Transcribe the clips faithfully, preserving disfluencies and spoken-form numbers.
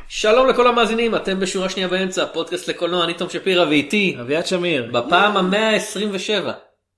שלום לכל המאזינים, אתם בשורה שנייה באמצע, פודקאסט לקולנוע, אני תום שפירא ואיתי אביעד שמיר. בפעם ה-מאה עשרים ושבע.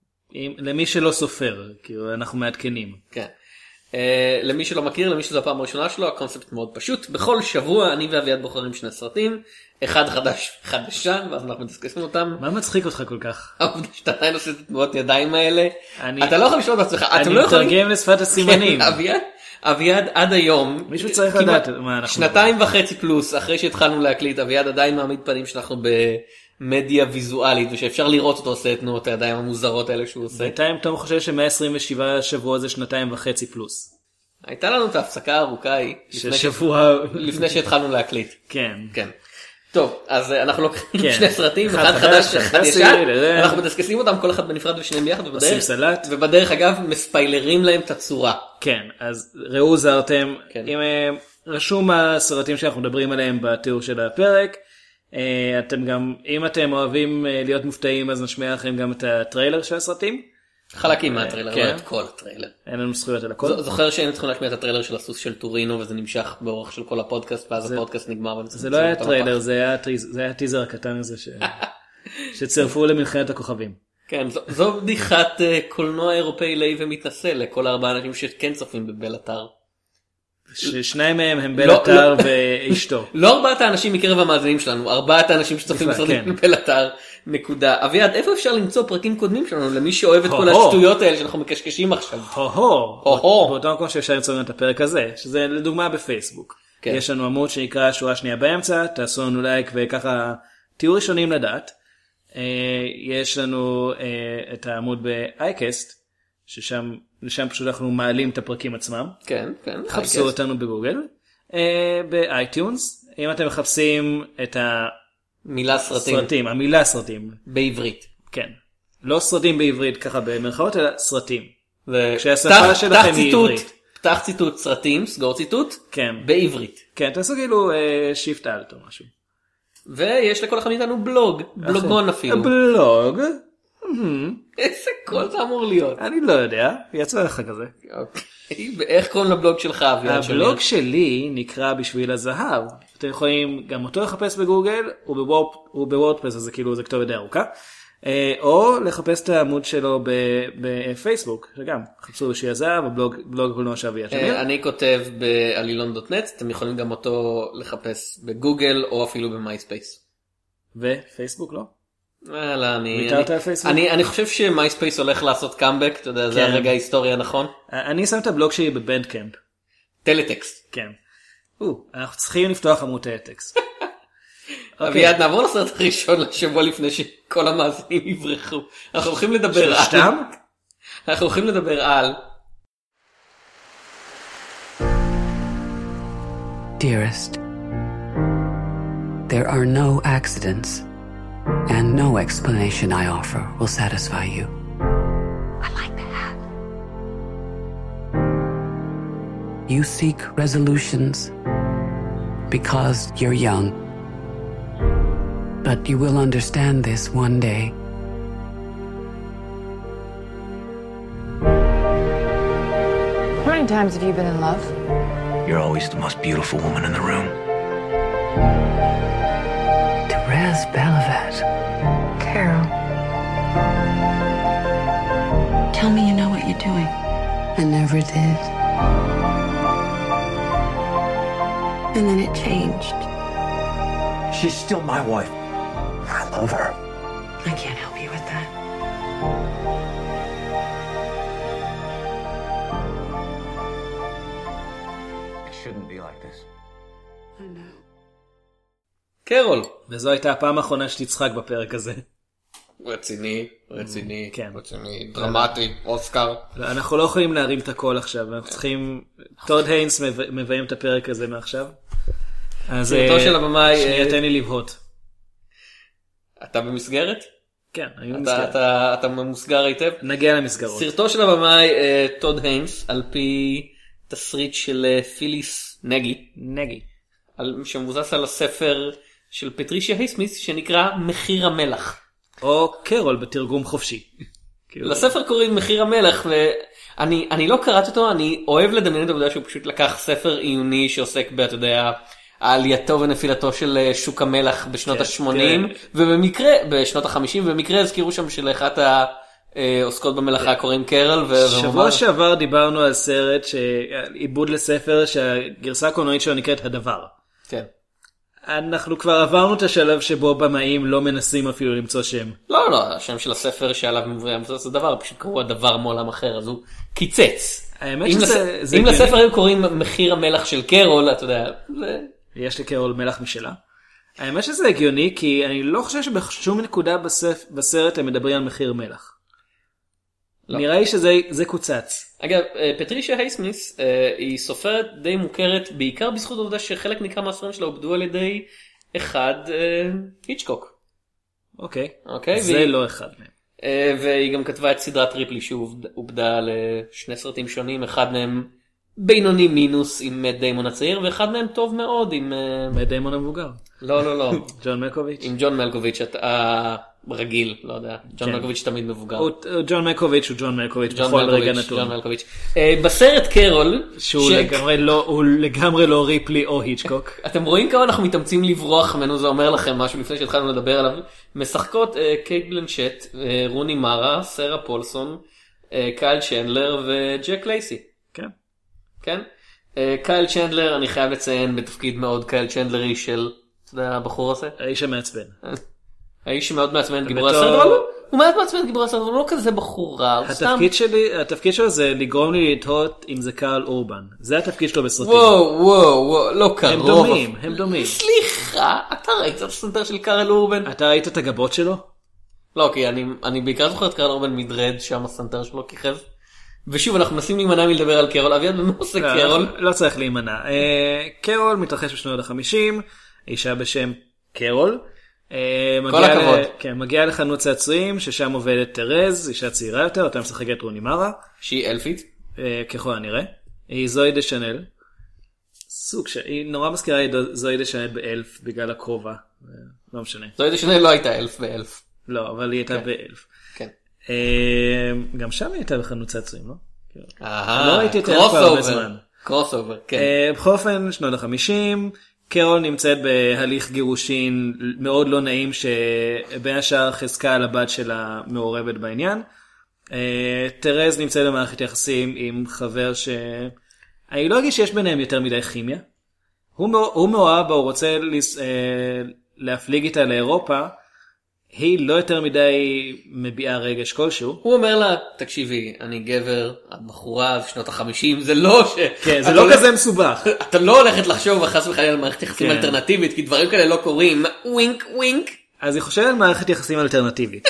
למי שלא סופר, כאילו אנחנו מעדכנים. כן. Uh, למי שלא מכיר, למי שזו הפעם הראשונה שלו, הקונספט מאוד פשוט. בכל שבוע אני ואביעד בוחרים שני סרטים, אחד חדש, אחד ישן, ואז אנחנו מדסקסים אותם. מה מצחיק אותך כל כך? העובדה שאתה עדיין עושה את תנועות ידיים האלה. אני... אתה לא יכול לשאול בעצמך. אני מתרגם לשפת הסימנים. כן, אביעד, אביעד עד היום. מישהו צריך לדעת מה אנחנו... שנתיים וחצי פלוס, אחרי שהתחלנו להקליט, אביעד עדיין מעמיד פנים שאנחנו במדיה ויזואלית, ושאפשר לראות אותו עושה את תנועות הידיים המוזרות האלה שהוא עושה. בינתיים תום חושב ש-מאה עשרים ושבעה שבוע זה שנתיים וחצי פלוס. הייתה לנו את ההפסקה הארוכה היא. ששבוע... לפני שהתחלנו להקליט. כן. כן. טוב, אז אנחנו לוקחים כן. שני סרטים, אחד אחד חדש, חדש, אחד אחד ישן, סרט, אנחנו מדסקסים אותם כל אחד בנפרד ושניהם ביחד, עושים ובדרך, סלט. ובדרך אגב מספיילרים להם את הצורה. כן, אז ראו זרתם, כן. אם אה, רשום הסרטים שאנחנו מדברים עליהם בתיאור של הפרק, אה, אתם גם, אם אתם אוהבים אה, להיות מופתעים, אז נשמיע לכם גם את הטריילר של הסרטים. חלקים מהטריילר, כן. לא את כל הטריילר. אין לנו זכויות על הכל. ז- זוכר שהיינו צריכים להשמיע את הטריילר של הסוס של טורינו, וזה נמשך באורך של כל הפודקאסט, ואז הפודקאסט נגמר. זה לא היה טריילר, זה היה הטיז- זה היה הטיזר הקטן הזה ש- שצירפו למלחמת הכוכבים. כן, זו- זו בדיחת אה, קולנוע אירופאי לאי ומתנסה לכל ארבעה אנשים שכן צופים בבלאטר. ששניים מהם הם לא, בלאטר לא. ואשתו. לא ארבעת האנשים מקרב המאזינים שלנו, ארבעת האנשים שצופים בכלל, בסרטים כן. בבלאטר, נקודה. אביעד, איפה אפשר למצוא פרקים קודמים שלנו למי שאוהב את כל הו-הו. השטויות האלה שאנחנו מקשקשים עכשיו? הו-הו, הו-הו. באותו מקום שאפשר למצוא את הפרק הזה, שזה לדוגמה בפייסבוק. כן. יש לנו עמוד שנקרא שורה שנייה באמצע, תעשו לנו לייק וככה תהיו ראשונים לדעת. אה, יש לנו אה, את העמוד באייקסט, ששם לשם פשוט אנחנו מעלים את הפרקים עצמם. כן, כן. חפשו I guess. אותנו בגוגל. אה, באייטיונס, אם אתם מחפשים את מילה סרטים. הסרטים, המילה סרטים, בעברית. כן. לא סרטים בעברית ככה במרכאות, אלא סרטים. ו- כשהשפה פתח- שלכם פתח היא ציטוט, עברית. פתח ציטוט סרטים, סגור ציטוט, כן. בעברית. כן, תעשו כאילו שיפט אלט או משהו. ויש לכל אחד מאיתנו בלוג, בלוגון אפילו. בלוג? איזה קול זה אמור להיות. אני לא יודע, יצא לך כזה. אוקיי, ואיך קוראים לבלוג שלך, אביעד שמיר? הבלוג שלי נקרא בשביל הזהב. אתם יכולים גם אותו לחפש בגוגל, ובוורדפרס, אז זה כאילו זה כתובת די ארוכה. אה, או לחפש את העמוד שלו ב- בפייסבוק, שגם, חפשו בשביל הזהב, הבלוג בלוג קולנוע של אביעד שמיר. אה, אני כותב בעלילון דוט נט, אתם יכולים גם אותו לחפש בגוגל או אפילו במייספייס. ופייסבוק לא? וואלה, אני, ויתרת אני, על פייסבוק? אני, אני חושב שמייספייס הולך לעשות קאמבק, אתה יודע, זה כן. הרגע ההיסטוריה, נכון? אני שם את הבלוג שלי בבנדקאמפ. טלטקסט. כן. או, אנחנו צריכים לפתוח עמוד טקסט. אביעד, נעבור לסרט הראשון לשבוע לפני שכל המאזינים יברחו. אנחנו הולכים לדבר על... שלושתם? אנחנו הולכים לדבר על... Dearest, there are no accidents, and no explanation I offer will satisfy you. I like the hat. You seek resolutions because you're young, but you will understand this one day. How many times have you been in love? You're always the most beautiful woman in the room. Therese Belavat. Carol. Tell me you know what you're doing. I never did. And then it changed. She's still my wife. I love her. I can't help you with that. It shouldn't be like this. I know. קרול. וזו הייתה הפעם האחרונה שתצחק בפרק הזה. רציני, רציני, כן. רציני, דרמטי, אוסקר. אנחנו לא יכולים להרים את הכל עכשיו, אנחנו צריכים... טוד היינס מב- מביים את הפרק הזה מעכשיו. אז סרטו אה, של הבמאי, שנייה, אה, תן לי לבהות. אתה במסגרת? כן, אני אתה, במסגרת. אתה, אתה ממוסגר היטב? נגיע למסגרות. סרטו של הבמאי אה, טוד היינס, על פי תסריט של אה, פיליס נגי, נגי. על, שמבוסס על הספר של פטרישיה הייסמית' שנקרא מחיר המלח. או קרול בתרגום חופשי. כאילו- לספר קוראים מחיר המלח, ואני אני לא קראתי אותו, אני אוהב לדמיין את העובדה שהוא פשוט לקח ספר עיוני שעוסק ב, אתה יודע, העלייתו ונפילתו של שוק המלח בשנות ה-שמונים, ובמקרה, בשנות ה-חמישים, ובמקרה הזכירו שם שלאחת העוסקות במלאכה קוראים קרל. שבוע שעבר דיברנו על סרט, עיבוד לספר שהגרסה הקולנועית שלו נקראת הדבר. כן. אנחנו כבר עברנו את השלב שבו במאים לא מנסים אפילו למצוא שם. לא, לא, השם של הספר שעליו מבוסס הדבר, פשוט קראו הדבר מעולם אחר, אז הוא קיצץ. האמת שזה... אם לספר הם קוראים מחיר המלח של קרול, אתה יודע, זה... יש לי קרול מלח משלה. האמת שזה הגיוני, כי אני לא חושב שבשום נקודה בסרט הם מדברים על מחיר מלח. נראה לי שזה קוצץ. אגב, פטרישיה הייסמיס היא סופרת די מוכרת, בעיקר בזכות העובדה שחלק ניכר מהספרים שלה עובדו על ידי אחד היצ'קוק. אוקיי, אוקיי, זה והיא, לא אחד מהם. והיא גם כתבה את סדרת ריפלי שעובדה לשני סרטים שונים, אחד מהם בינוני מינוס עם מאט דיימון הצעיר, ואחד מהם טוב מאוד עם... מאט דיימון המבוגר. לא, לא, לא. ג'ון מלקוביץ'. עם ג'ון מלקוביץ', הרגיל, לא יודע. ג'ון כן. מלקוביץ' תמיד מבוגר. ג'ון מלקוביץ' הוא ג'ון מלקוביץ' ג'ון בכל רגע מלקוביץ', נתון. ג'ון מלקוביץ'. בסרט קרול, שהוא ש- לגמרי לא, הוא לגמרי לא ריפלי או היצ'קוק. אתם רואים כמה אנחנו מתאמצים לברוח ממנו, זה אומר לכם משהו לפני שהתחלנו לדבר עליו. משחקות אה, קייט בלנשט, אה, רוני מארה, סרה פולסון, אה, קייל צ'נדלר וג'ק לייסי. כן. כן? אה, קייל צ'נדלר, אני חייב לציין בתפקיד מאוד קייל צ'נדלרי של, אתה יודע, הבחור הזה? האיש המעצבן. האיש שמאוד מעצבן גיבור בתור- הסרט, אבל לא, הוא מאוד מעצבן גיבור הסרט, הוא לא כזה בחור רע, הוא סתם... התפקיד שלי, התפקיד שלו זה לגרום לי לתהות אם זה קהל אורבן. זה התפקיד שלו בסרטים. וואו, וואו, וואו, לא קרוב. הם דומים, הם דומים. סליחה, אתה ראית את הסנטר של קארל אורבן? אתה ראית את הגבות שלו? לא, כי אני, אני בעיקר זוכר את קארל אורבן מדרד, שם הסנטר שלו כיכב. ושוב, אנחנו מנסים להימנע מלדבר על קרול. אביעד, במה עושה קרול? לא צריך להימנע. אה, קרול מתרחש בשנות ה-חמישים, אישה בשם קרול. אה, כל מגיעה הכבוד. ל- כן, מגיעה לחנות צעצועים, ששם עובדת טרז, אישה צעירה יותר, אותה משחקת רוני מארה, שהיא אלפית. אה, ככל הנראה. היא זוהי דה שנל. סוג ש... היא נורא מזכירה לי זוהי דה שנל באלף, בגלל הכובע. אה, לא משנה. זו הייתה שני לא הייתה אלף באלף. לא, אבל היא הייתה באלף. כן. אה, גם שם היא הייתה בחנות צעצועים, לא? אהה, לא ראיתי את זה קרוס כבר הרבה אובר. זמן. קרוס אובר, כן. אה, בכל אופן, שנות ה-חמישים, קרול נמצאת בהליך גירושין מאוד לא נעים, שבין השאר חזקה על הבת שלה מעורבת בעניין. אה, טרז נמצאת במערכת יחסים עם חבר ש... אני לא אגיד שיש ביניהם יותר מדי כימיה. הוא, מאו- הוא מאוהב בה, הוא רוצה לס... אה, להפליג איתה לאירופה. היא לא יותר מדי מביעה רגש כלשהו. הוא אומר לה, תקשיבי, אני גבר, את בחורה, זה שנות החמישים, זה לא ש... כן, זה את לא הולכת- כזה מסובך. אתה לא הולכת לחשוב חס וחלילה על מערכת יחסים כן. אלטרנטיבית, כי דברים כאלה לא קורים. ווינק ווינק. אז היא חושבת על מערכת יחסים אלטרנטיבית.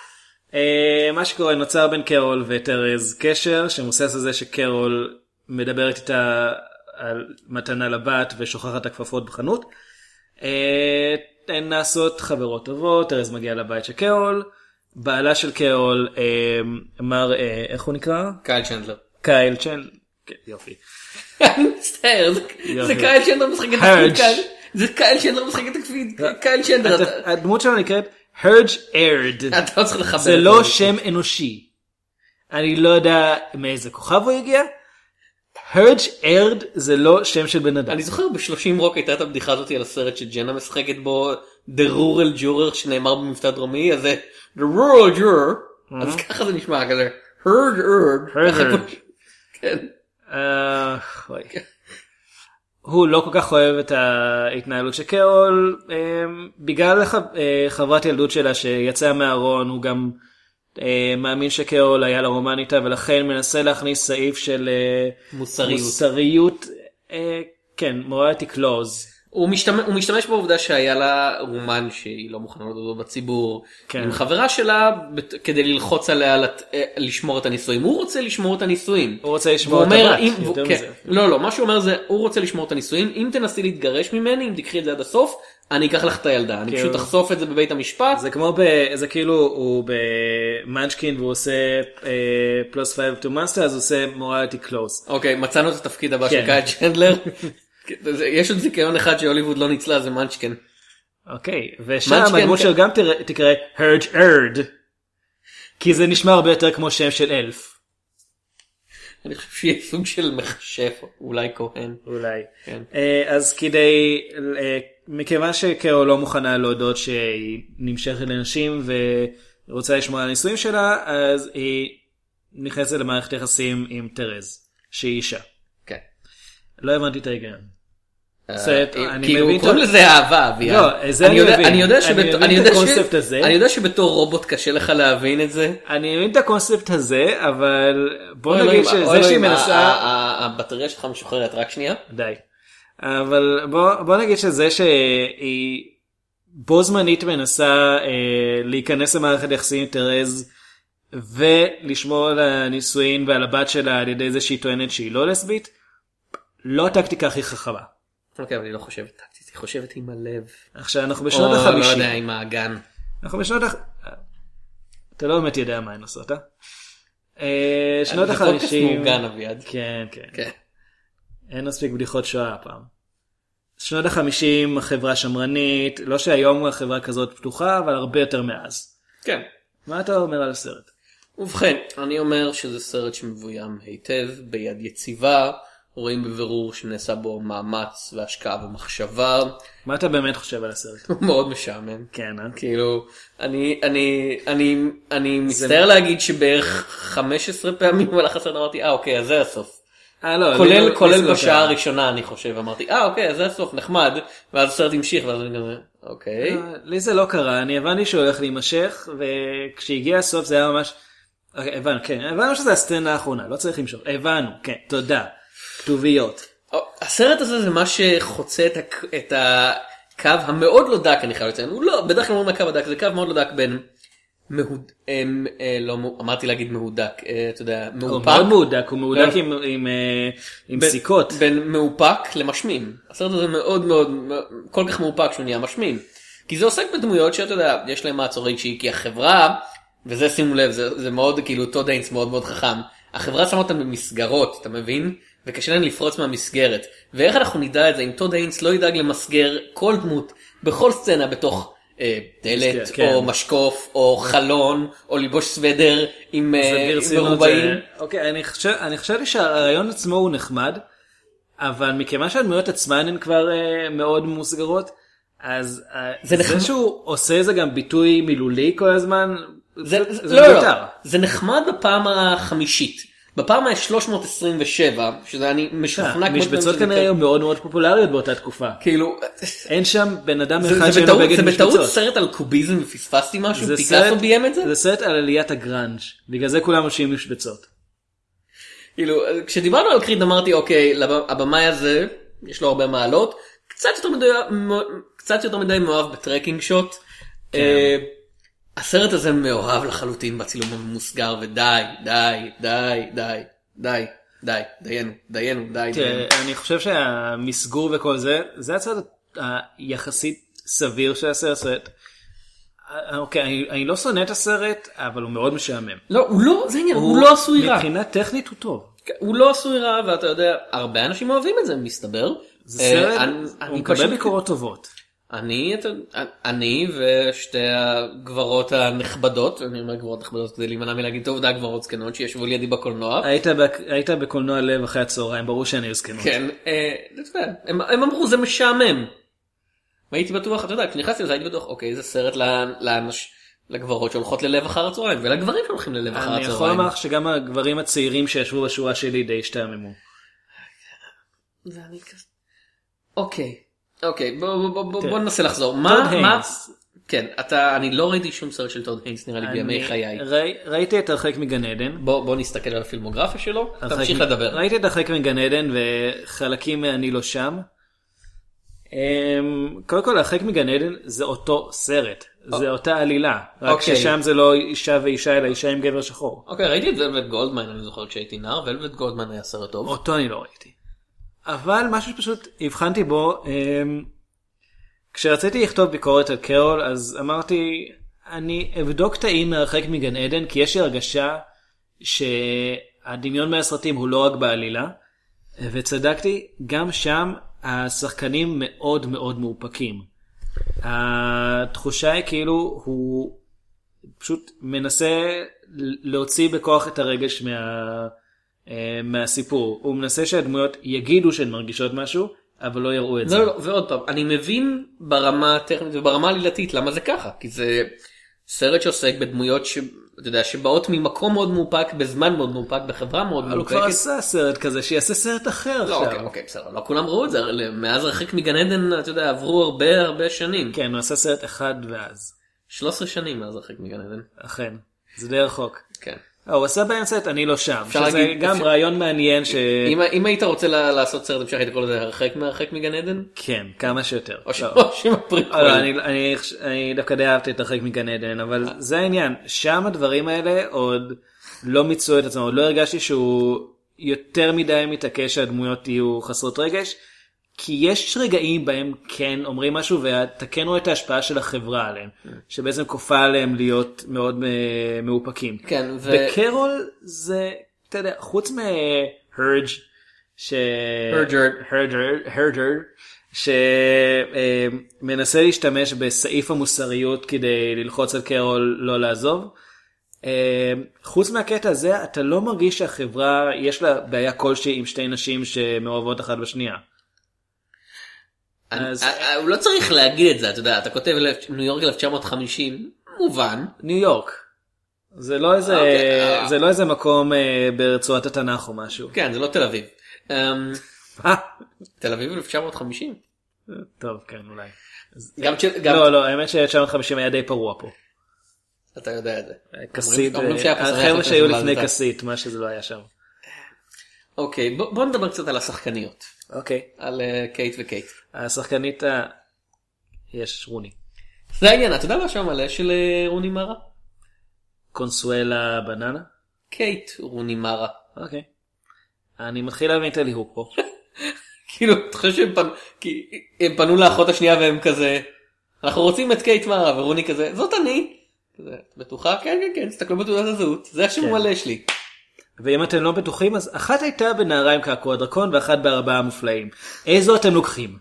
אה, מה שקורה, נוצר בין קרול וטרז קשר שמבוסס על זה שקרול מדברת איתה על מתנה לבת ושוכחת הכפפות בחנות. אה, הן נעשות חברות טובות, טרז מגיעה לבית של קרול, בעלה של קרול, אה, אמר, אה, איך הוא נקרא? קייל צ'נדלר. קייל צ'ן, כן, יופי. אני מצטער, זה- יופי. זה קייל צ'נדלר משחק את הרג'. תפקיד קייל. זה קייל צ'נדלר משחק את תפקיד קייל צ'נדלר. אתה- הדמות שלו נקראת הרג' ארד. אתה לא צריך לחבר. זה את לא שם אנושי. אני לא יודע מאיזה כוכב הוא הגיע. הרג' ארד זה לא שם של בן אדם. אני זוכר ב-שלושים רוק הייתה את הבדיחה הזאת על הסרט שג'נה משחקת בו The Rural Juror שנאמר במבטא דרומי, אז זה The Rural Juror, אז ככה זה נשמע כזה Heard Heard. Heard, ככה heard. כמו- כן. אה, אוי. הוא לא כל כך אוהב את ההתנהלות של קרול, אה, בגלל הח- אה, חברת ילדות שלה שיצאה מהארון, הוא גם אה, מאמין שקרול היה לה רומן איתה, ולכן מנסה להכניס סעיף של אה, מוסריות. מוסריות, אה, כן, מורליטי קלוז. הוא משתמש, הוא משתמש בעובדה שהיה לה רומן שהיא לא מוכנה לדבר בציבור כן. עם חברה שלה בת- כדי ללחוץ עליה לת- אה, לשמור את הנישואים. הוא רוצה לשמור את הנישואים. הוא רוצה לשמור והוא את אומר, הבת, אם- יותר כן, מזה. לא לא, מה שהוא אומר זה הוא רוצה לשמור את הנישואים, אם תנסי להתגרש ממני, אם תקחי את זה עד הסוף, אני אקח לך את הילדה, אני כן. פשוט אחשוף את זה בבית המשפט. זה כמו ב... זה כאילו הוא במאנצ'קין והוא עושה פלוס פייב טו מאסטר, אז הוא עושה מורליטי קלוז. אוקיי, מצאנו את התפקיד הבא כן. של קייל צ'נדלר. יש עוד זיכיון אחד שהוליווד לא ניצלה, זה מאנצ'קן. אוקיי, ושם מאנצ'קן, הדמות כן. שלו גם תראה- תקרא הרג' ארד, כי זה נשמע הרבה יותר כמו שם של אלף. אני חושב שיהיה סוג של מכשף, אולי כהן. אולי. כן. אז כדי, מכיוון שקרו לא מוכנה להודות שהיא נמשכת לנשים ורוצה לשמור על הנישואים שלה, אז היא נכנסת למערכת יחסים עם טרז, שהיא אישה. כן. לא הבנתי את ההיגיון. כאילו קוראים לזה אהבה, אני יודע שבתור רובוט קשה לך להבין את זה. אני מבין את הקונספט הזה, אבל בוא נגיד שזה שהיא מנסה, הבטריה שלך משוחררת, רק שנייה. די. אבל בוא נגיד שזה שהיא בו זמנית מנסה להיכנס למערכת יחסים עם טרז ולשמור על הנישואין ועל הבת שלה על ידי זה שהיא טוענת שהיא לא לסבית, לא הטקטיקה הכי חכמה. אוקיי, אבל היא לא חושבת טקטית, היא חושבת עם הלב. עכשיו אנחנו בשנות החמישים. או לא יודע, עם האגן. אנחנו בשנות החמישים. אתה לא באמת יודע מה הן עושות, אה? שנות החמישים. זה פודקאסט מאוגן אביעד. כן, כן. אין מספיק בדיחות שואה הפעם. שנות החמישים, החברה שמרנית, לא שהיום החברה כזאת פתוחה, אבל הרבה יותר מאז. כן. מה אתה אומר על הסרט? ובכן, אני אומר שזה סרט שמבוים היטב, ביד יציבה, רואים בבירור שנעשה בו מאמץ והשקעה ומחשבה. מה אתה באמת חושב על הסרט? הוא מאוד משעמם. כן, אה? כאילו, אני, אני, אני, אני מצטער להגיד שבערך חמש עשרה פעמים במהלך הסרט אמרתי, אה, אוקיי, אז זה הסוף. אה, לא, כולל, כולל בשעה הראשונה, אני חושב, אמרתי, אה, אוקיי, אז זה הסוף, נחמד, ואז הסרט המשיך, ואז אני גם, אוקיי. לי זה לא קרה, אני הבנתי שהוא הולך להימשך, וכשהגיע הסוף זה היה ממש, הבנו, כן, הבנו שזה הסצנה האחרונה, לא צריך למשוך, הבנו, כן, תודה. כתוביות. הסרט הזה זה מה שחוצה את הקו המאוד לא דק, אני חייב לציין. הוא לא, בדרך כלל אומרים הקו הדק, זה קו מאוד לא דק בין מהוד... לא, אמרתי להגיד מהודק, אתה יודע, מאופק. הוא מאוד מהודק, הוא מהודק עם סיכות. בין מאופק למשמים. הסרט הזה מאוד מאוד, כל כך מאופק שהוא נהיה משמים. כי זה עוסק בדמויות שאתה יודע, יש להם מעצור רגשי, כי החברה, וזה שימו לב, זה מאוד כאילו טוד היינס מאוד מאוד חכם. החברה שמה אותם במסגרות, אתה מבין? וקשה להם לפרוץ מהמסגרת. ואיך אנחנו נדע את זה אם טוד היינס לא ידאג למסגר כל דמות בכל סצנה בתוך אה, דלת כן. או משקוף או חלון או ליבוש סוודר עם אה, מרובעים. זה... אוקיי, אני חושב, אני חושב שהרעיון עצמו הוא נחמד, אבל מכיוון שהדמויות עצמן הן כבר אה, מאוד מוסגרות, אז אה, זה, זה נחמד... שהוא עושה זה גם ביטוי מילולי כל הזמן, זה, זה, זה, לא, לא. זה נחמד בפעם החמישית. בפעם ה-שלוש מאות עשרים ושבע, שזה אני משוכנע... משבצות כנראה היו מאוד מאוד פופולריות באותה תקופה. כאילו... אין שם בן אדם אחד שאינו בגד משבצות. זה בטעות סרט על קוביזם ופספסתי משהו? פיקאסו ביים את זה? זה סרט על עליית הגרנג', בגלל זה כולם עושים משבצות. כאילו, כשדיברנו על קריד אמרתי, אוקיי, הבמאי הזה, יש לו הרבה מעלות, קצת יותר מדי, קצת יותר מדי מאוהב בטרקינג שוט. הסרט הזה מאוהב לחלוטין בצילום המוסגר, ודי, די, די, די, די, די, דיינו, דיינו, די, דיינו. אני חושב שהמסגור וכל זה, זה הצד היחסית סביר של הסרט. אוקיי, אני לא שונא את הסרט, אבל הוא מאוד משעמם. לא, הוא לא, זה עניין, הוא לא עשוי רע. מבחינה טכנית הוא טוב. הוא לא עשוי רע, ואתה יודע, הרבה אנשים אוהבים את זה, מסתבר. זה סרט, הוא מקבל ביקורות טובות. אני, אני ושתי הגברות הנכבדות, אני אומר גברות נכבדות כדי להימנע מלהגיד טוב, דה גברות זקנות שישבו לידי בקולנוע. היית בקולנוע לב אחרי הצהריים, ברור שאני היו זקנות. כן, הם אמרו זה משעמם. והייתי בטוח, אתה יודע, כשנכנסתי לזה הייתי בטוח, אוקיי, זה סרט לגברות שהולכות ללב אחר הצהריים, ולגברים שהולכים ללב אחר הצהריים. אני יכול לומר שגם הגברים הצעירים שישבו בשורה שלי די השתעממו. אוקיי. אוקיי, בוא, בוא, בוא, בוא ננסה לחזור. מה, מה, כן, אתה, אני לא ראיתי שום סרט של טוד היינס, נראה לי בימי חיי. ראי, ראיתי את הרחק מגן עדן. בוא, בוא נסתכל על הפילמוגרפיה שלו, תמשיך לדבר. ראיתי את הרחק מגן עדן וחלקים אני לא שם. קודם כל, הרחק מגן עדן זה אותו סרט, זה אותה עלילה, רק ששם זה לא אישה ואישה, אלא אישה עם גבר שחור. אוקיי, ראיתי את ולווט גולדמן, אני זוכר כשהייתי נער, ולווט גולדמן היה סרט טוב. אותו אני לא ראיתי. אבל משהו שפשוט הבחנתי בו, כשרציתי לכתוב ביקורת על קרול, אז אמרתי, אני אבדוק תאים מהרחק מגן עדן, כי יש לי הרגשה שהדמיון מהסרטים הוא לא רק בעלילה, וצדקתי, גם שם השחקנים מאוד מאוד מאופקים. התחושה היא כאילו הוא פשוט מנסה להוציא בכוח את הרגש מה... מהסיפור. הוא מנסה שהדמויות יגידו שהן מרגישות משהו, אבל לא יראו את זה. לא, לא, ועוד פעם, אני מבין ברמה הטכנית וברמה הלילתית למה זה ככה, כי זה סרט שעוסק בדמויות ש... אתה יודע, שבאות ממקום מאוד מאופק, בזמן מאוד מאופק, בחברה מאוד מאופקת. אבל הוא כבר עשה סרט כזה, שיעשה סרט אחר לא, עכשיו. אוקיי, אוקיי, בסדר, לא כולם ראו את זה, מאז הרחק מגן עדן, אתה יודע, עברו הרבה הרבה שנים. כן, הוא עשה סרט אחד ואז. שלוש עשרה שנים מאז הרחק מגן עדן. אכן, זה די רחוק. כן. הוא עשה באמצע את אני לא שם, שזה להגיד, גם אפשר... רעיון מעניין ש... אם, אם היית רוצה לעשות סרט המשך, היית קורא לזה הרחק מהרחק מגן עדן? כן, כמה שיותר. או שם הפריקוול. לא, אני, אני, אני דווקא די אהבתי את הרחק מגן עדן, אבל זה העניין, שם הדברים האלה עוד לא מיצו את עצמם, עוד לא הרגשתי שהוא יותר מדי מתעקש שהדמויות יהיו חסרות רגש, כי יש רגעים בהם כן אומרים משהו ואתה כן רואה את ההשפעה של החברה עליהם, שבעצם כופה עליהם להיות מאוד מאופקים. כן, ו... בקרול זה, אתה יודע, חוץ מהרג' ש... הרג'רד. הרג'רד, הרג'רד, שמנסה להשתמש בסעיף המוסריות כדי ללחוץ על קרול לא לעזוב. חוץ מהקטע הזה, אתה לא מרגיש שהחברה, יש לה בעיה כלשהי עם שתי נשים שמאוהבות אחת בשנייה. אז... הוא לא צריך להגיד את זה, אתה יודע, אתה כותב ניו יורק אלף תשע מאות וחמישים, מובן. ניו יורק. זה לא איזה, זה לא איזה מקום ברצועת התנ"ך או משהו. כן, זה לא תל אביב. תל אביב אלף תשע מאות וחמישים. טוב, כן, אולי. לא, לא, האמת ש-תשע מאות וחמישים היה די פרוע פה. אתה יודע את זה. כסית, החבר'ה שהיו לפני כסית, מה שזה לא היה שם. אוקיי, בוא נדבר קצת על השחקניות. אוקיי. על קייט וקייט. השחקנית, יש רוני. זה העניין, אתה יודע מה שם מלא של רוני מרה? קונסואלה בננה? קייט רוני מרה. אוקיי. אני מתחיל להבין את הליהוק פה. כאילו, אתה חושב שהם פנו, כי הם פנו לאחות השנייה והם כזה, אנחנו רוצים את קייט מרה, ורוני כזה, זאת אני. כזה, בטוחה? כן, כן, כן, תסתכלו בתעודת הזהות, זה השם מלא שלי. ואם אתם לא בטוחים, אז אחת הייתה בנעריים קעקוע דרקון, ואחת בארבעה המופלאים. איזו אתם לוקחים?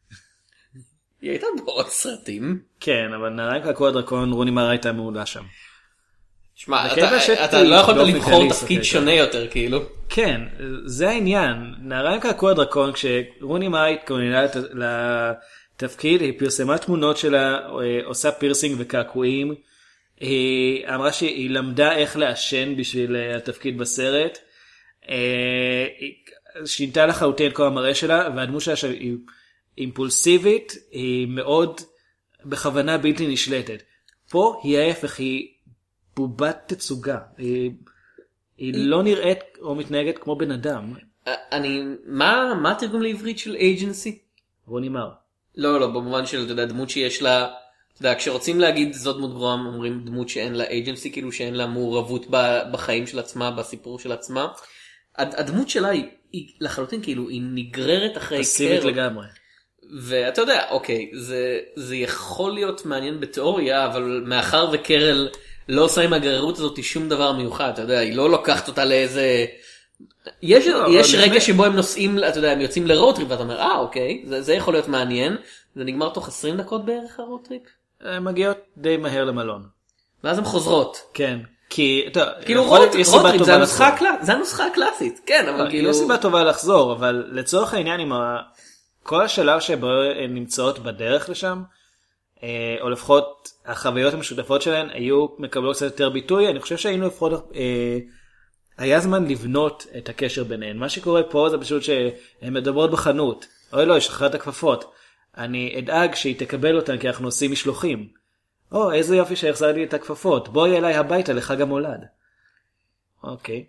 היא הייתה בעוד סרטים. כן, אבל נעריים קעקוע דרקון, רוני מרה הייתה מעולה שם. שמע, אתה, אתה לא יכולת לבחור תפקיד שונה יותר, כאילו. כן, זה העניין. נעריים קעקוע דרקון, כשרוני מרה התכוננה לתפקיד, היא פרסמה תמונות שלה, עושה פירסינג וקעקועים, היא אמרה שהיא למדה איך לעשן בשביל התפקיד בסרט, היא שינתה לחלוטין את כל המראה שלה, והדמות שלה היא אימפולסיבית, היא מאוד בכוונה בלתי נשלטת. פה היא ההפך, היא בובת תצוגה, היא, היא לא נראית או מתנהגת כמו בן אדם. אני, מה, מה התרגום לעברית של אייג'נסי? רוני מרה. לא, לא, במובן של, אתה יודע, דמות שיש לה, אתה יודע, כשרוצים להגיד זאת דמות גרועה, אומרים דמות שאין לה אייג'נסי, כאילו שאין לה מעורבות בחיים של עצמה, בסיפור של עצמה. הדמות שלה היא, היא לחלוטין כאילו, היא נגררת אחרי קרל. פסיבית לגמרי. ואתה יודע, אוקיי, זה, זה יכול להיות מעניין בתיאוריה, אבל מאחר וקרל לא עושה עם הגררות הזאת שום דבר מיוחד, אתה יודע, היא לא לוקחת אותה לאיזה... יש, לא, יש רגע לפני... שבו הם נוסעים, אתה יודע, הם יוצאים לרוטריפ, ואתה אומר, אה, אוקיי, זה, זה יכול להיות מעניין. זה נגמר תוך עשרים דקות בערך הרוטריפ? הן מגיעות די מהר למלון. ואז הן חוזרות. כן. כי, אתה, כאילו רוטריפ, רוטריפ זה הנוסחה הקלאסית, זה הנוסחה הקלאסית, כן, אבל כאילו... יש סיבה טובה לחזור, אבל לצורך העניין עם ה... כל השלב שבו הן נמצאות בדרך לשם, או לפחות החוויות המשותפות שלהן היו מקבלות קצת יותר ביטוי, אני חושב שהיינו לפחות... היה זמן לבנות את הקשר ביניהן. מה שקורה פה זה פשוט שהן מדברות בחנות. אוי לא, יש אחת הכפפות. אני אדאג שהיא תקבל אותן כי אנחנו עושים משלוחים. או, איזה יופי שהחזר לי את הכפפות. בואי אליי הביתה לחג המולד. אוקיי.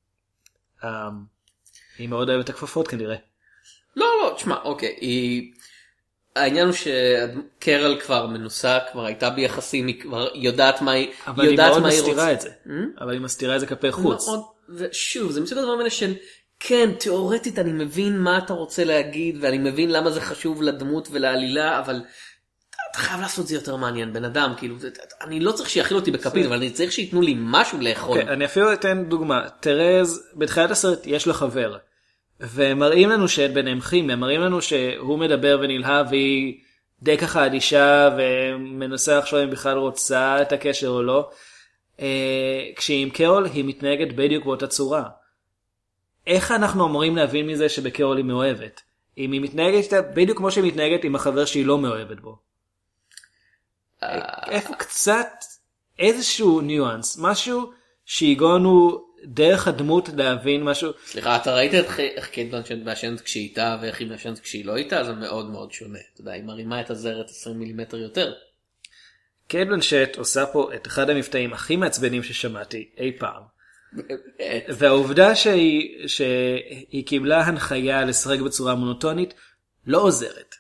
Um, היא מאוד אוהבת את הכפפות כנראה. לא, לא, תשמע, אוקיי. היא... העניין הוא שקרל כבר מנוסה, כבר הייתה ביחסים, היא כבר יודעת מה היא רוצה. אבל היא מאוד מסתירה את זה. אבל היא מסתירה את זה כלפי חוץ. ושוב, זה מסוג הדברים האלה של, כן, תיאורטית אני מבין מה אתה רוצה להגיד, ואני מבין למה זה חשוב לדמות ולעלילה, אבל אתה חייב לעשות זה יותר מעניין, בן אדם, כאילו, אני לא צריך שיאכיל אותי בכפית, אבל אני צריך שיתנו לי משהו לאכול. אני אפילו אתן דוגמה. תרז, בתחילת הסרט יש לו חבר. ומראים לנו שאין ביניהם כימיה, מראים לנו שהוא מדבר ונלהב, והיא די ככה אדישה, ומנסה לחשוב אם בכלל רוצה את הקשר או לא. כשהיא עם קרול, היא מתנהגת בדיוק באותה צורה. איך אנחנו אמורים להבין מזה שבקרול היא מאוהבת? אם היא מתנהגת איתה בדיוק כמו שהיא מתנהגת עם החבר שהיא לא מאוהבת בו. איפה קצת איזשהו ניואנס, משהו שיגענו דרך הדמות להבין משהו. סליחה, אתה ראית איך קייט בלנשט מעשנת כשהיא איתה ואיך היא מעשנת כשהיא לא איתה? זה מאוד מאוד שונה. אתה יודע, היא מרימה את הזרת עשרים מילימטר יותר. קייט בלנשט עושה פה את אחד המבטאים הכי מעצבנים ששמעתי אי פעם. והעובדה שהיא, שהיא קיבלה הנחיה לשחק בצורה מונוטונית לא עוזרת.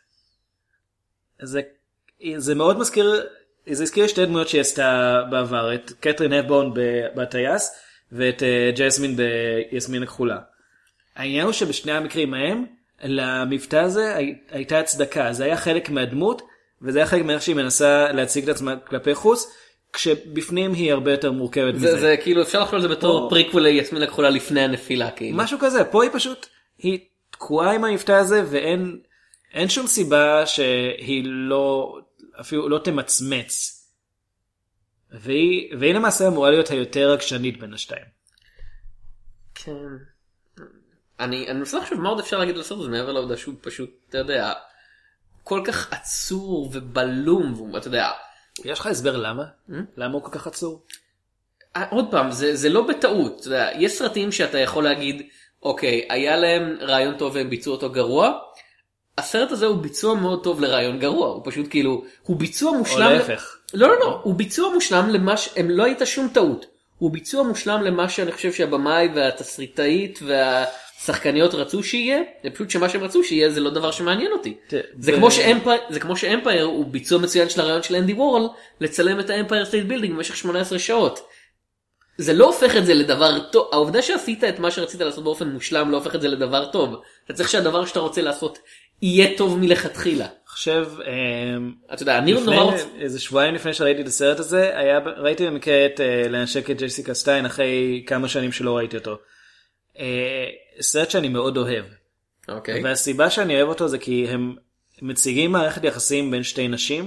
זה, זה מאוד מזכיר, זה הזכיר שתי דמויות שהיא עשתה בעבר, את קטרין הפבורן בטייס ואת ג'סמין ביסמין הכחולה. העניין הוא שבשני המקרים ההם למבטא הזה הייתה הצדקה, זה היה חלק מהדמות וזה היה חלק מאיך שהיא מנסה להציג את עצמה כלפי חוץ, כשבפנים היא הרבה יותר מורכבת מזה. זה, זה כאילו אפשר לחשוב על זה בתור פריקוול ליסמין הכחולה לפני הנפילה כאילו. משהו כזה, פה היא פשוט, היא תקועה עם המבטא הזה ואין אין שום סיבה שהיא לא, אפילו לא תמצמץ. והיא, והיא למעשה אמורה להיות היותר רגשנית בין השתיים. כן. אני, אני מנסה לחשוב מה עוד אפשר להגיד לסרט הזה מעבר לעובדה שהוא פשוט, אתה יודע, כל כך עצור ובלום, ואתה יודע, יש לך הסבר למה? למה הוא כל כך עצור? עוד פעם, זה, זה לא בטעות. אתה יודע, יש סרטים שאתה יכול להגיד, אוקיי, היה להם רעיון טוב והם ביצעו אותו גרוע. הסרט הזה הוא ביצוע מאוד טוב לרעיון גרוע. הוא פשוט כאילו, הוא ביצוע מושלם. או להפך. לא, לא, לא. הוא ביצוע מושלם למה ש... הם לא הייתה שום טעות. הוא ביצוע מושלם למה שאני חושב שהבמאי והתסריטאית והשחקניות רצו שיהיה. זה פשוט שמה שהם רצו שיהיה זה לא דבר שמעניין אותי. זה כמו שאמפייר, זה כמו שאמפייר הוא ביצוע מצוין של הרעיון של אנדי וורל לצלם את האמפייר סטייט בילדינג במשך שמונה עשרה שעות. זה לא הופך את זה לדבר טוב. העובדה שעשית את מה שרצית לעשות באופן מושלם לא הופך את זה לדבר טוב. אתה צריך שהדבר שאתה רוצה לעשות יהיה טוב מלכתחילה. עכשיו, אתה יודע, אני נורא רוצה... איזה שבועיים לפני שראיתי את הסרט הזה, היה, ראיתי במקרה את להנשק את ג'סיקה סטיין אחרי כמה שנים שלא ראיתי אותו. סרט שאני מאוד אוהב. אוקיי. והסיבה שאני אוהב אותו זה כי הם מציגים מערכת יחסים בין שתי נשים,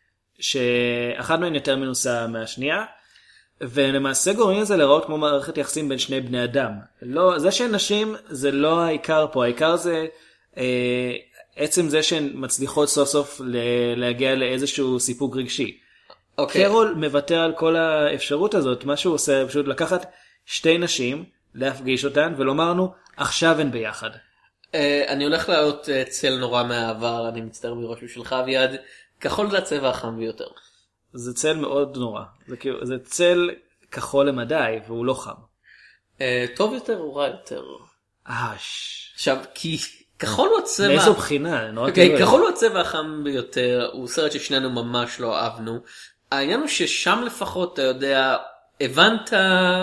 שאחת מהן יותר מנוסה מהשנייה, ולמעשה גורמים לזה לראות כמו מערכת יחסים בין שני בני אדם. לא, זה שנשים זה לא העיקר פה, העיקר זה אה, עצם זה שהן מצליחות סוף סוף להגיע לאיזשהו סיפוק רגשי. אוקיי. קרול מוותר על כל האפשרות הזאת, מה שהוא עושה פשוט לקחת שתי נשים, להפגיש אותן ולומר לנו, עכשיו הן ביחד. אה, אני הולך להעלות צל נורא מהעבר, אני מצטער מראש בשבילך אביעד, כחול זה הצבע החם ביותר. זה צל מאוד נורא. זה, כאילו, זה צל כחול למדי, והוא לא חם. Uh, טוב יותר או רע יותר? אש. עכשיו, כי כחול הוא הצבע... מאיזו בחינה? נורא okay, כחול הוא הצבע החם ביותר, הוא סרט ששנינו ממש לא אהבנו. העניין הוא ששם לפחות, אתה יודע, הבנת...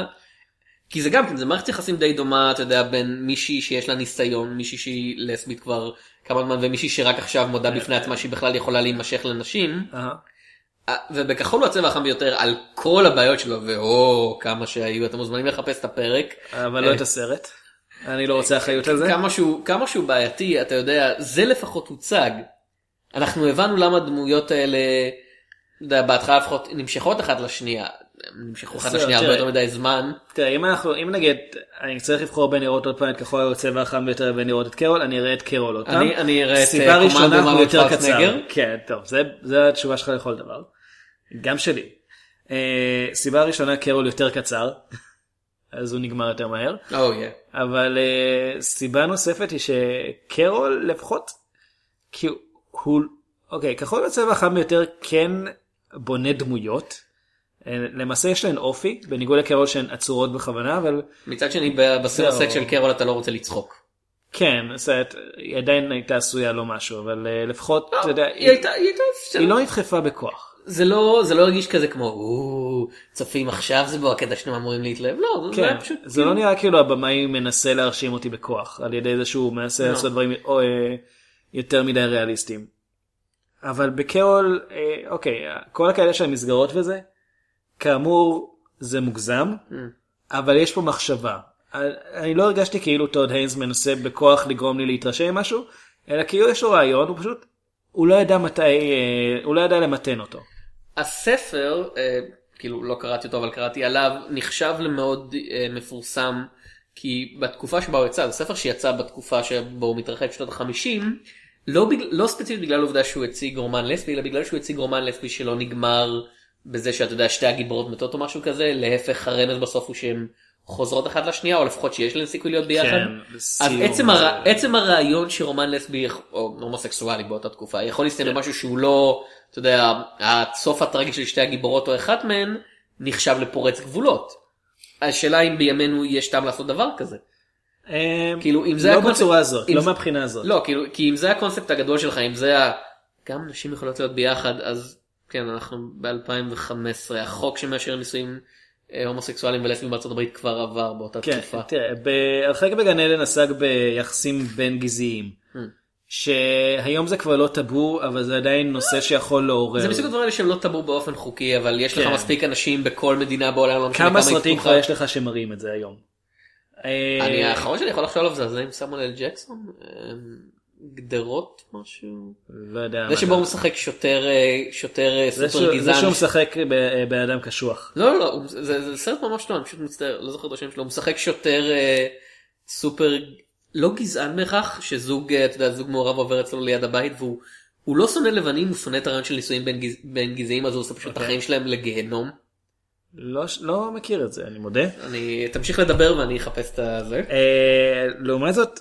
כי זה גם כן, זה מערכת יחסים די דומה, אתה יודע, בין מישהי שיש לה ניסיון, מישהי שהיא לסבית כבר כמה זמן, ומישהי שרק עכשיו מודה בפני עצמה שהיא בכלל יכולה להימשך לנשים. אהה. ובכחול הוא הצבע החם ביותר על כל הבעיות שלו, ואו, כמה שהיו, אתם מוזמנים לחפש את הפרק. אבל לא את הסרט. אני לא רוצה אחריות על זה. כמה שהוא, כמה שהוא בעייתי, אתה יודע, זה לפחות הוצג. אנחנו הבנו למה הדמויות האלה, בהתחלה לפחות, נמשכות אחת לשנייה. נמשכו אחת לשנייה הרבה יותר מדי זמן. תראה, אם אנחנו, אם נגיד, אני צריך לבחור בין לראות עוד פעם את כחול הצבע החם ביותר ובין לראות את קרול, אני אראה את קרול אותם. אני אראה את סיבה ראשונה הוא יותר קצר. כן, טוב, זה התשובה שלך לכל דבר. גם שלי. Uh, סיבה ראשונה, קרול יותר קצר, אז הוא נגמר יותר מהר. Oh, yeah. אבל uh, סיבה נוספת היא שקרול לפחות, כי הוא, אוקיי, כחול הצבע החם ביותר כן בונה דמויות. Uh, למעשה יש להן אופי, בניגוד לקרול שהן עצורות בכוונה, אבל... מצד שני, בסרט של קרול אתה לא רוצה לצחוק. כן, סרט, היא עדיין הייתה עשויה לא משהו, אבל uh, לפחות, לא, אתה יודע, היא, הייתה, היא, הייתה... היא לא נדחפה בכוח. זה לא, זה לא הרגיש כזה כמו, צופים עכשיו זה בו הקטע שאתם אמורים להתלהב, לא, כן, זה פשוט... זה לא נראה כאילו הבמאי מנסה להרשים אותי בכוח, על ידי זה שהוא מנסה לעשות דברים או, אה, יותר מדי ריאליסטיים. אבל בקרול, אה, אוקיי, כל הכאלה של המסגרות וזה, כאמור, זה מוגזם, אבל יש פה מחשבה. אני לא הרגשתי כאילו טוד היינס מנסה בכוח לגרום לי להתרשם עם משהו, אלא כאילו יש לו רעיון, הוא פשוט, הוא לא ידע מתי, הוא לא ידע למתן אותו. הספר, כאילו לא קראתי אותו אבל קראתי עליו, נחשב למאוד מפורסם, כי בתקופה שבה הוא יצא, זה ספר שיצא בתקופה שבו הוא מתרחש שנות החמישים, לא, בגלל, לא ספציפית בגלל העובדה שהוא הציג רומן לסבי, אלא בגלל שהוא הציג רומן לסבי שלא נגמר בזה שאתה יודע שתי הגיבורות מתות או משהו כזה, להפך הרמז בסוף הוא שהן חוזרות אחת לשנייה, או לפחות שיש להן סיכוי להיות ביחד. כן, אז עצם, הר... עצם הרעיון שרומן לסבי או הומוסקסואלי באותה תקופה יכול להסתיים במשהו שהוא לא, אתה יודע, הסוף הטרגי של שתי הגיבורות או אחת מהן, נחשב לפורץ גבולות. השאלה אם בימינו יש טעם לעשות דבר כזה. כאילו אם זה לא בצורה הזאת, לא מהבחינה הזאת. לא, כאילו, כי אם זה הקונספט הגדול שלך, אם זה גם נשים יכולות להיות ביחד, אז כן, אנחנו ב-אלפיים וחמש עשרה, החוק שמאשר נישואים הומוסקסואליים ולסביים בארצות הברית כבר עבר באותה תקופה. כן, תראה, הרחק בגן עדן עסק ביחסים בין גזעיים, שהיום זה כבר לא טאבו, אבל זה עדיין נושא שיכול לעורר. זה מסוג הדברים האלה שהם לא טאבו באופן חוקי, אבל יש לך מספיק אנשים בכל מדינה בעולם. כמה סרטים כבר יש לך שמראים את זה היום? אני האחרון שאני יכול לחשוב עליו זה, זה עם סמואל אל ג'קסון, גדרות משהו, לא יודע. זה שבו הוא משחק שוטר, שוטר סופר גזען. זה שהוא משחק באדם קשוח. לא, לא, זה סרט ממש טוב, אני פשוט מצטער, לא זוכר את השם שלו, הוא משחק שוטר סופר, לא גזען בהכרח, שזוג, אתה יודע, זוג מעורב עובר אצלו ליד הבית, והוא לא שונא לבנים, הוא שונא את הרעיון של נישואים בין גזעים, אז הוא עושה פשוט את החיים שלהם לגהנום. לא, לא מכיר את זה, אני מודה. אני תמשיך לדבר ואני אחפש את זה. לעומת זאת,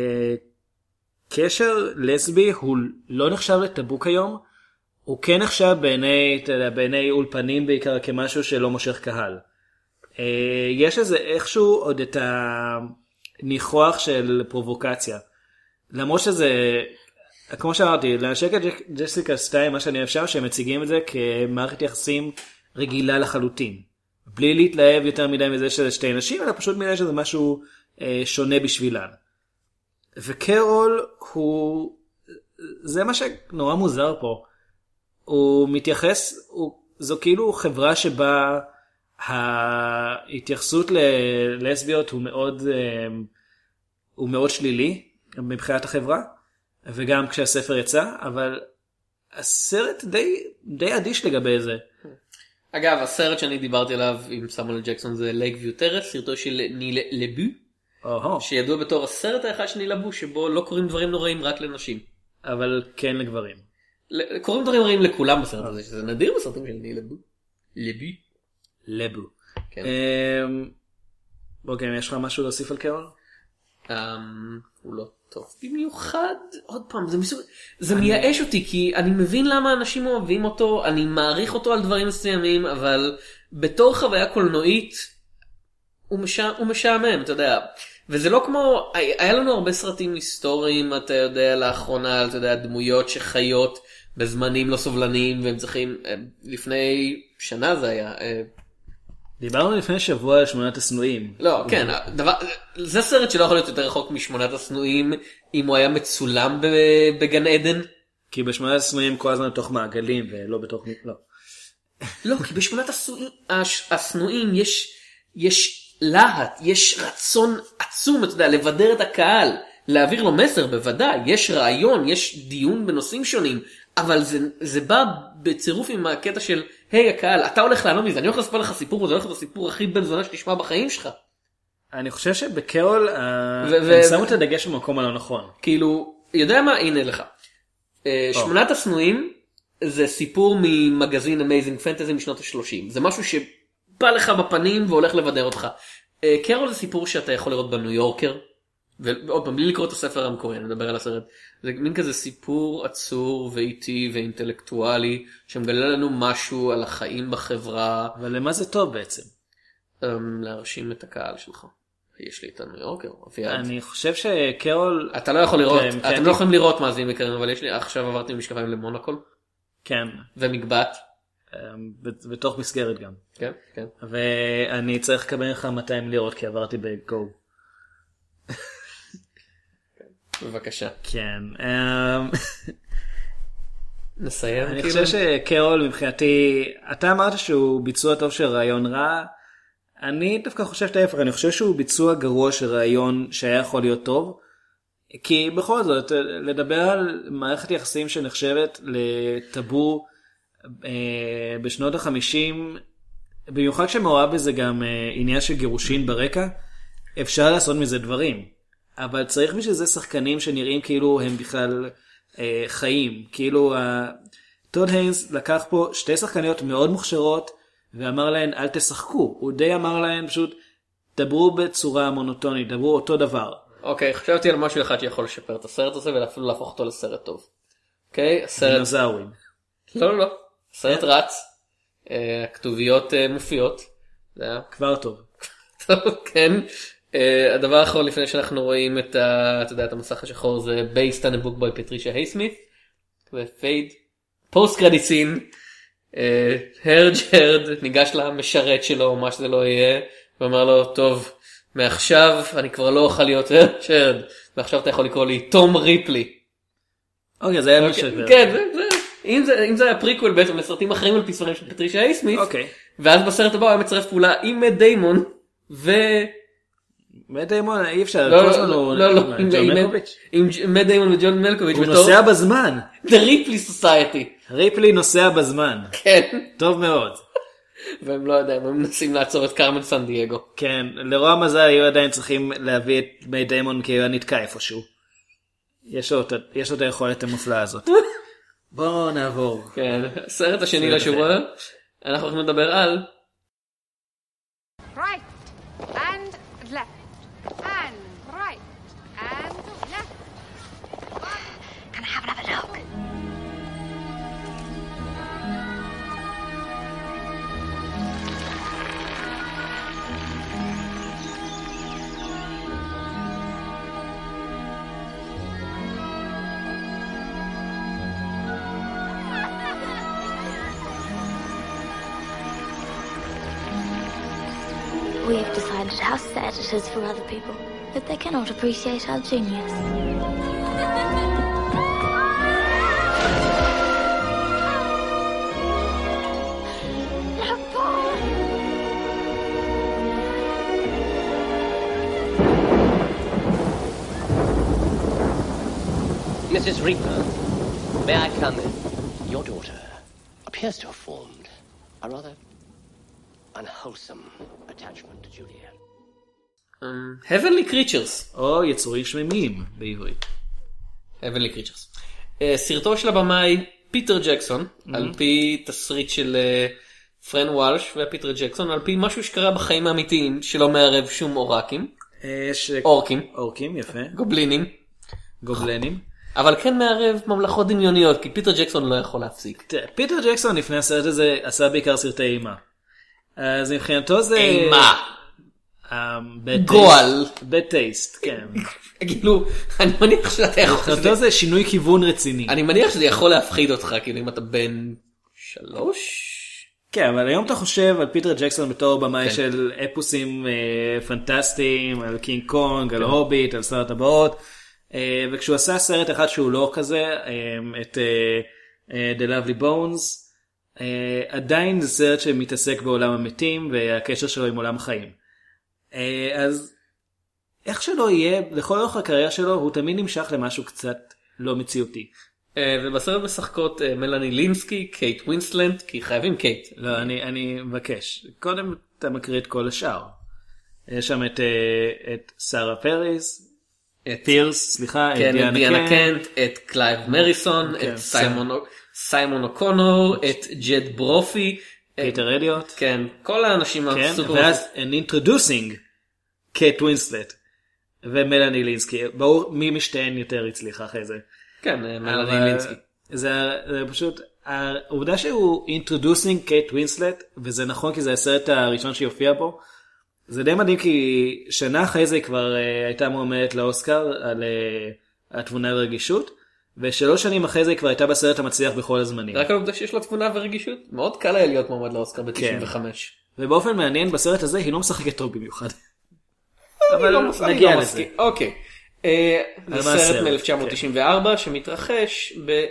קשר לסבי הוא לא נחשב לטאבו כיום, הוא כן נחשב בעיני, אתה יודע, בעיני אולפנים בעיקר כמשהו שלא מושך קהל. יש לזה איכשהו עוד את הניחוח של פרובוקציה. למרות שזה, כמו שאמרתי, לנשק את ג'סיקה סטייל, מה שאני אפשר, שהם מציגים את זה כמערכת יחסים רגילה לחלוטין. בלי להתלהב יותר מדי מזה שזה שתי נשים, אלא פשוט מדי שזה משהו אה, שונה בשבילן. וקרול הוא, זה מה שנורא מוזר פה. הוא מתייחס, הוא, זו כאילו חברה שבה ההתייחסות ללסביות הוא מאוד, אה, הוא מאוד שלילי מבחינת החברה, וגם כשהספר יצא, אבל הסרט די, די אדיש לגבי זה. אגב, הסרט שאני דיברתי עליו עם סמואל ג'קסון זה לייק ויו טרס, סרטו של ניל לבו, שידוע בתור הסרט האחד של ניל לבו, שבו לא קוראים דברים נוראים רק לנשים. אבל כן לגברים. קוראים דברים נוראים לכולם בסרט הזה, שזה נדיר בסרטים של ניל לבו. לבו. לבו. אוקיי, יש לך משהו להוסיף על קרול? הוא לא טוב. במיוחד, עוד פעם, זה מסוג, זה מייאש אותי, כי אני מבין למה אנשים אוהבים אותו, אני מעריך אותו על דברים מסוימים, אבל בתור חוויה קולנועית, הוא, משע, הוא משעמם, אתה יודע. וזה לא כמו, היה לנו הרבה סרטים היסטוריים, אתה יודע, לאחרונה, אתה יודע, דמויות שחיות בזמנים לא סובלניים, והם צריכים, לפני שנה זה היה, דיברנו לפני שבוע על שמונת הסנועים. לא, כן, דבר, זה סרט שלא יכול להיות יותר רחוק משמונת הסנועים, אם הוא היה מצולם בגן עדן. כי בשמונת הסנועים כל הזמן בתוך מעגלים, ולא בתוך, לא. לא, כי בשמונת הסנועים יש, יש להט, יש רצון עצום, אתה יודע, לבדר את הקהל, להעביר לו מסר, בוודאי, יש רעיון, יש דיון בנושאים שונים, אבל זה, זה בא בצירוף עם הקטע של, היי הקהל, אתה הולך לענות מזה, אני הולך לספר לך סיפור, וזה הולך להיות הסיפור הכי בן זונה שתשמע בחיים שלך. אני חושב שבקרול, הם שמו את הדגש במקום הלא נכון. כאילו, יודע מה? הנה לך. שמונת הסנועים, זה סיפור ממגזין Amazing Fantasy משנות ה-שלושים. זה משהו שבא לך בפנים והולך לבדר אותך. קרול זה סיפור שאתה יכול לראות בניו יורקר, ועוד פעם, בלי לקרוא את הספר המקורי, אני מדבר על הסרט. זה מין כזה סיפור עצור ואיטי ואינטלקטואלי, שמגלה לנו משהו על החיים בחברה. אבל למה זה טוב בעצם? להרשים את הקהל שלך. יש לי את הניו יורקר. אני חושב שקרול... אתה לא יכול לראות, אתם לא יכולים לראות מה זה עם יקרים, אבל יש לי, עכשיו עברתי משקפיים למונוקול. כן. ומגבעת. בתוך מסגרת גם. כן, כן. ואני צריך לקבל לך מאתיים לירות, כי עברתי בגו. בבקשה. כן. נסיים. אני חושב שקרול מבחינתי, אתה אמרת שהוא ביצוע טוב של רעיון רע, אני דווקא חושב שאתה ההפך, אני חושב שהוא ביצוע גרוע של רעיון שהיה יכול להיות טוב, כי בכל זאת, לדבר על מערכת יחסים שנחשבת לטאבו בשנות החמישים, במיוחד שמעורב בזה גם עניין של גירושין ברקע, אפשר לעשות מזה דברים, אבל צריך בשביל זה שחקנים שנראים כאילו הם בכלל אה, חיים, כאילו אה, טוד היינס לקח פה שתי שחקניות מאוד מוכשרות, ואמר להן אל תשחקו, הוא די אמר להן פשוט דברו בצורה מונוטונית, דברו אותו דבר. אוקיי, חשבתי על משהו אחד שיכול לשפר את הסרט הזה ואפילו להפוך אותו לסרט טוב. אוקיי, הסרט... דינוזאורים. לא, לא, לא. הסרט רץ, הכתוביות מופיעות. כבר טוב. טוב, כן. הדבר האחרון לפני שאנחנו רואים את ה... אתה יודע, את המסך השחור זה Based on a book by פטרישיה הייסמית. ופייד. פוסט קרדיט סין. הרד ג'רד ניגש למשרת שלו או מה שזה לא יהיה. ואומר לו, טוב, מעכשיו אני כבר לא אוכל להיות הרד ג'רד. ועכשיו אתה יכול לקרוא לי תום ריפלי. אוקיי, זה היה משבר. כן, זה, זה, אם זה, אם זה היה פריקוול בעצם לסרטים אחרים על פי ספרים של פטרישיה הייסמית, אוקיי. ואז בסרט הבא הוא היה מצרף פעולה עם מאט דיימון, ו... מאט דיימון, אי אפשר, לא, כל הזמן הוא... לא, לא, עם ג'ון מלקוביץ'. עם מאט דיימון וג'ון מלקוביץ'. הוא נוסע בזמן. The Ripley Society. ריפלי נוסע בזמן. כן. טוב מאוד. והם לא יודעים, הם מנסים לעצור את קרמן סן דייגו. כן, לרוע המזל היו עדיין צריכים להביא את מאט דיימון כי הוא נתקע איפשהו. יש לו את היכולת המופלאה הזאת. בואו נעבור. כן, הסרט השני לשבוע, אנחנו הולכים לדבר על... Right and left and right and left. Can I have another look? We have decided how sad it is for other people that they cannot appreciate our genius. No, Paul! Missus Reaper, may I come in? Your daughter appears to have formed a rather unwholesome attachment to Julia. Um, Heavenly Creatures. או יצורים שמימיים בעברית. Heavenly Creatures. Uh, סרטו של הבמאי פיטר ג'קסון, mm-hmm. על פי תסריט של uh, פרן וולש ופיטר ג'קסון, על פי משהו שקרה בחיים האמיתיים שלא מערב שום אורקים. ש... אורקים. אורקים, יפה. גובלינים. גובלנים. אבל כן מערב ממלכות דמיוניות, כי פיטר ג'קסון לא יכול להפסיק. פיטר ג'קסון לפני הסרט הזה עשה בעיקר סרטי אימה. אז מבחינתו זה... אימה. גועל. בטייסט, כן. כאילו, אני מניח שאתה יכול... מבחינתו זה שינוי כיוון רציני. אני מניח שזה יכול להפחיד אותך, כאילו אם אתה בן שלוש? כן, אבל היום אתה חושב על פיטר ג'קסון בתור במאי של אפוסים פנטסטיים, על קינג קונג, על הוביט, על שר הטבעות, וכשהוא עשה סרט אחד שהוא לא כזה, את The Lovely Bones, Uh, עדיין זה סרט שמתעסק בעולם המתים והקשר שלו עם עולם החיים. Uh, אז איך שלא יהיה, לכל אורך הקריירה שלו הוא תמיד נמשך למשהו קצת לא מציאותי. Uh, ובסרט משחקות uh, מלאני לינסקי, קייט ווינסלנד, כי חייבים קייט. לא, אני, אני מבקש. קודם אתה מקריא את כל השאר. יש שם את, uh, את שרה פריס, את פירס, סליחה, כן, את דיאנה קנט, קנט, את קלייב מריסון, כן, את סיימון... סיימון אוקונור, את ג'ד ברופי, פיטר אליוט, כן, כל האנשים כן, הסופר... ואז and introducing קייט ווינסלט ומלאני לינסקי, ברור מי משתיהן יותר הצליחה אחרי זה. כן, מלאני לינסקי. זה, זה פשוט, העובדה שהוא introducing קייט ווינסלט, וזה נכון כי זה הסרט הראשון שיופיע בו, זה די מדהים כי שנה אחרי זה כבר uh, הייתה מועמדת לאוסקר על uh, התבונה והרגישות, ושלוש שנים אחרי זה היא כבר הייתה בסרט המצליח בכל הזמנים. רק על עובדה שיש לו תבונה ורגישות, מאוד קל היה להיות מועמד לאוסקר ב-תשעים וחמש. ובאופן מעניין בסרט הזה היא לא משחקת טוב במיוחד. אבל נגיע לזה. אוקיי. זה סרט מ-אלף תשע מאות תשעים וארבע שמתרחש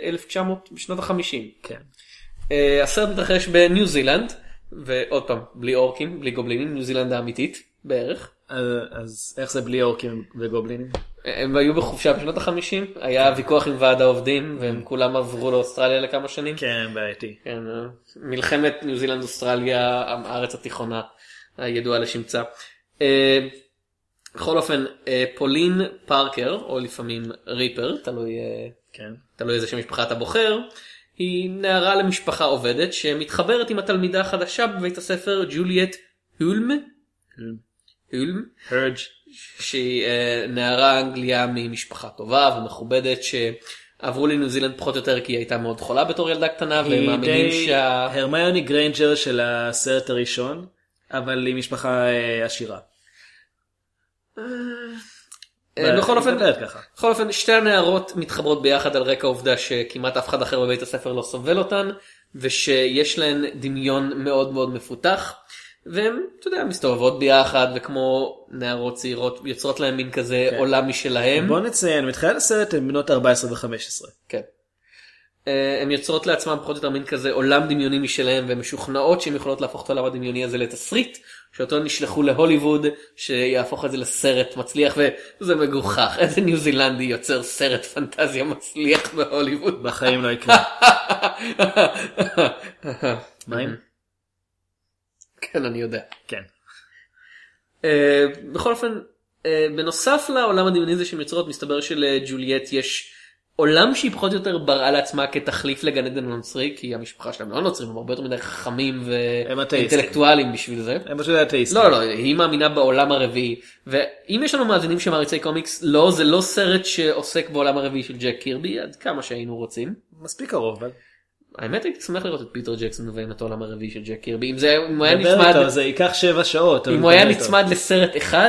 בשנות ה-חמישים. כן. הסרט מתרחש בניו זילנד, ועוד פעם, בלי אורקים, בלי גובלינים, ניו זילנד האמיתית בערך. אז איך זה בלי אורקים וגובלינים? הם היו בחופשה בשנות ה-חמישים, היה ויכוח עם ועד העובדים, והם כולם עברו לאוסטרליה לכמה שנים. כן, בעייתי. כן, מלחמת ניו זילנד אוסטרליה, הארץ התיכונה, הידועה לשמצה. בכל אופן, פולין פארקר, או לפעמים ריפר, תלוי, כן. תלוי איזה שם משפחה אתה בוחר, היא נערה למשפחה עובדת שמתחברת עם התלמידה החדשה בבית הספר ג'וליאט הולם, הולם, הרג' שהיא נערה אנגליה ממשפחה טובה ומכובדת שעברו לניו זילנד פחות או יותר כי היא הייתה מאוד חולה בתור ילדה קטנה והם מאמינים שה... הרמיוני גריינג'ר של הסרט הראשון, אבל היא משפחה עשירה. בכל אופן, בכל אופן שתי הנערות מתחברות ביחד על רקע העובדה שכמעט אף אחד אחר בבית הספר לא סובל אותן ושיש להן דמיון מאוד מאוד מפותח והן, אתה יודע, מסתובבות ביחד וכמו נערות צעירות יוצרות להן מין כזה עולם משלהם. בוא נציין, מתחילת הסרט הן בנות ארבע עשרה ו-חמש עשרה. כן. הן יוצרות לעצמם פחות או יותר מין כזה עולם דמיוני משלהם והן משוכנעות שהן יכולות להפוך את העולם הדמיוני הזה לתסריט שאותו נשלחו להוליווד שיהפוך את זה לסרט מצליח וזה מגוחך. איזה ניו זילנדי יוצר סרט פנטזיה מצליח בהוליווד? בחיים לא יקרה. מה אם? כן, אני יודע. כן. בכל אופן, בנוסף לעולם הדמיוני זה שהן יוצרות, מסתבר שלג'וליאט יש עולם שהיא פחות או יותר בראה לעצמה כתחליף לגן עדן הנוצרי, כי המשפחה שלהם לא נוצרים, הם הרבה יותר מדי חכמים ואינטלקטואלים בשביל זה. הם פשוט אתאיסטים. לא, לא, היא מאמינה בעולם הרביעי, ואם יש לנו מאזינים שמעריצי קומיקס, לא, זה לא סרט שעוסק בעולם הרביעי של ג'ק קירבי, עד כמה שהיינו רוצים. מספיק קרוב, אבל. האמת הייתי שמח לראות את פיטר ג'קסון מביים את העולם הרביעי של ג'ק קירבי, אם זה, אם הוא היה נצמד, איתו, זה ייקח שבע שעות. אם הוא היה נצמד לסרט אחד,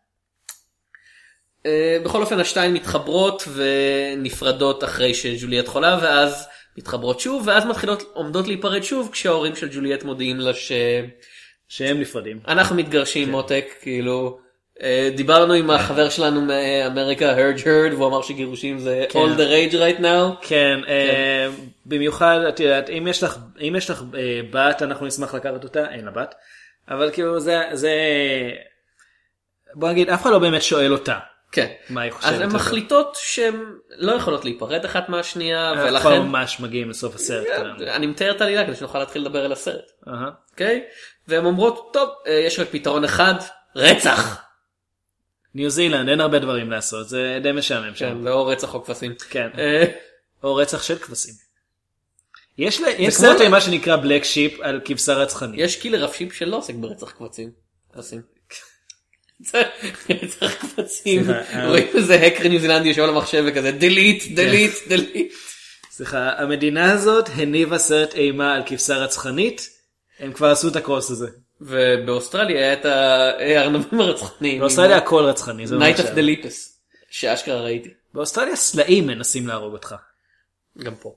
בכל אופן השתיים מתחברות ונפרדות אחרי שג'וליאט חולה ואז מתחברות שוב ואז מתחילות עומדות להיפרד שוב כשההורים של ג'וליאט מודיעים לה ש... שהם נפרדים. אנחנו מתגרשים מותק, כאילו דיברנו עם החבר שלנו מאמריקה, הרג' הרד, והוא אמר שגירושים זה all the rage right now. כן, במיוחד את יודעת, אם יש לך, אם יש לך בת אנחנו נשמח לקחת אותה, אין לה בת, אבל כאילו זה, זה בוא נגיד, אף אחד לא באמת שואל אותה. כן. מה היא חושבת? אז הן מחליטות שהן לא יכולות להיפרד אחת מהשנייה, ולכן... כבר ממש מגיעים לסוף הסרט. אני מתאר את העלילה כדי שנוכל להתחיל לדבר על הסרט. אוקיי? והן אומרות, טוב, יש רק פתרון אחד, רצח. ניו זילנד, אין הרבה דברים לעשות, זה די משעמם שם. כן, או רצח או כבשים. כן. או רצח של כבשים. יש סרט מה שנקרא בלק שיפ על כבשה רצחנית. יש קילר אף שיפ שלא עוסק ברצח כבשים. כבשים. רצח כבשים. רואים איזה הקר ניו זילנדי יושב על המחשב וכזה דליט, דליט, דליט. סליחה, המדינה הזאת הניבה סרט אימה על כבשה רצחנית, הם כבר עשו את הקרוס הזה. ובאוסטרליה היה את הארנבים הרצחניים. באוסטרליה הכל רצחני. Night of the Lepus, שאשכרה ראיתי. באוסטרליה סלעים מנסים להרוג אותך. גם פה.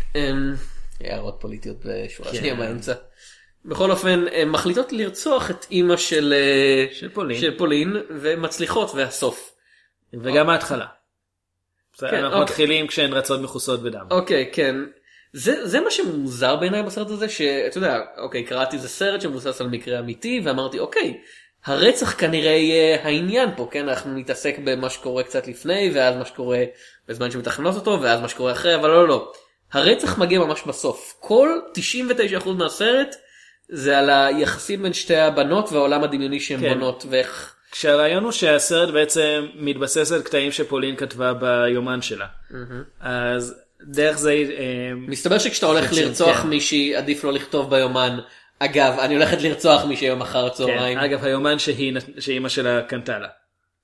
הערות פוליטיות בשורה שנייה באמצע. בכל אופן, הן מחליטות לרצוח את אימא של, של פולין. של פולין, ומצליחות, והסוף. וגם ההתחלה. כן, אנחנו מתחילים כשהן רצות מכוסות בדם. אוקיי, כן. זה, זה מה שמוזר בעיניי בסרט הזה, שאתה יודע, אוקיי, קראתי זה סרט שמבוסס על מקרה אמיתי, ואמרתי, אוקיי, הרצח כנראה יהיה העניין פה, כן? אנחנו נתעסק במה שקורה קצת לפני, ואז מה שקורה בזמן שמתכנות אותו, ואז מה שקורה אחרי, אבל לא, לא. הרצח מגיע ממש בסוף. כל תשעים ותשעה אחוז מהסרט, זה על היחסים בין שתי הבנות והעולם הדמיוני שהן כן. בונות ואיך... כשהרעיון הוא שהסרט בעצם מתבסס על קטעים שפולין כתבה ביומן שלה. Mm-hmm. אז דרך זה... מסתבר שכשאתה הולך לרצוח כן. מישהי עדיף לא לכתוב ביומן. אגב, אני הולכת לרצוח מישהי יום אחר הצהריים. כן. אגב, היומן שהיא, שאימא שלה קנתה לה.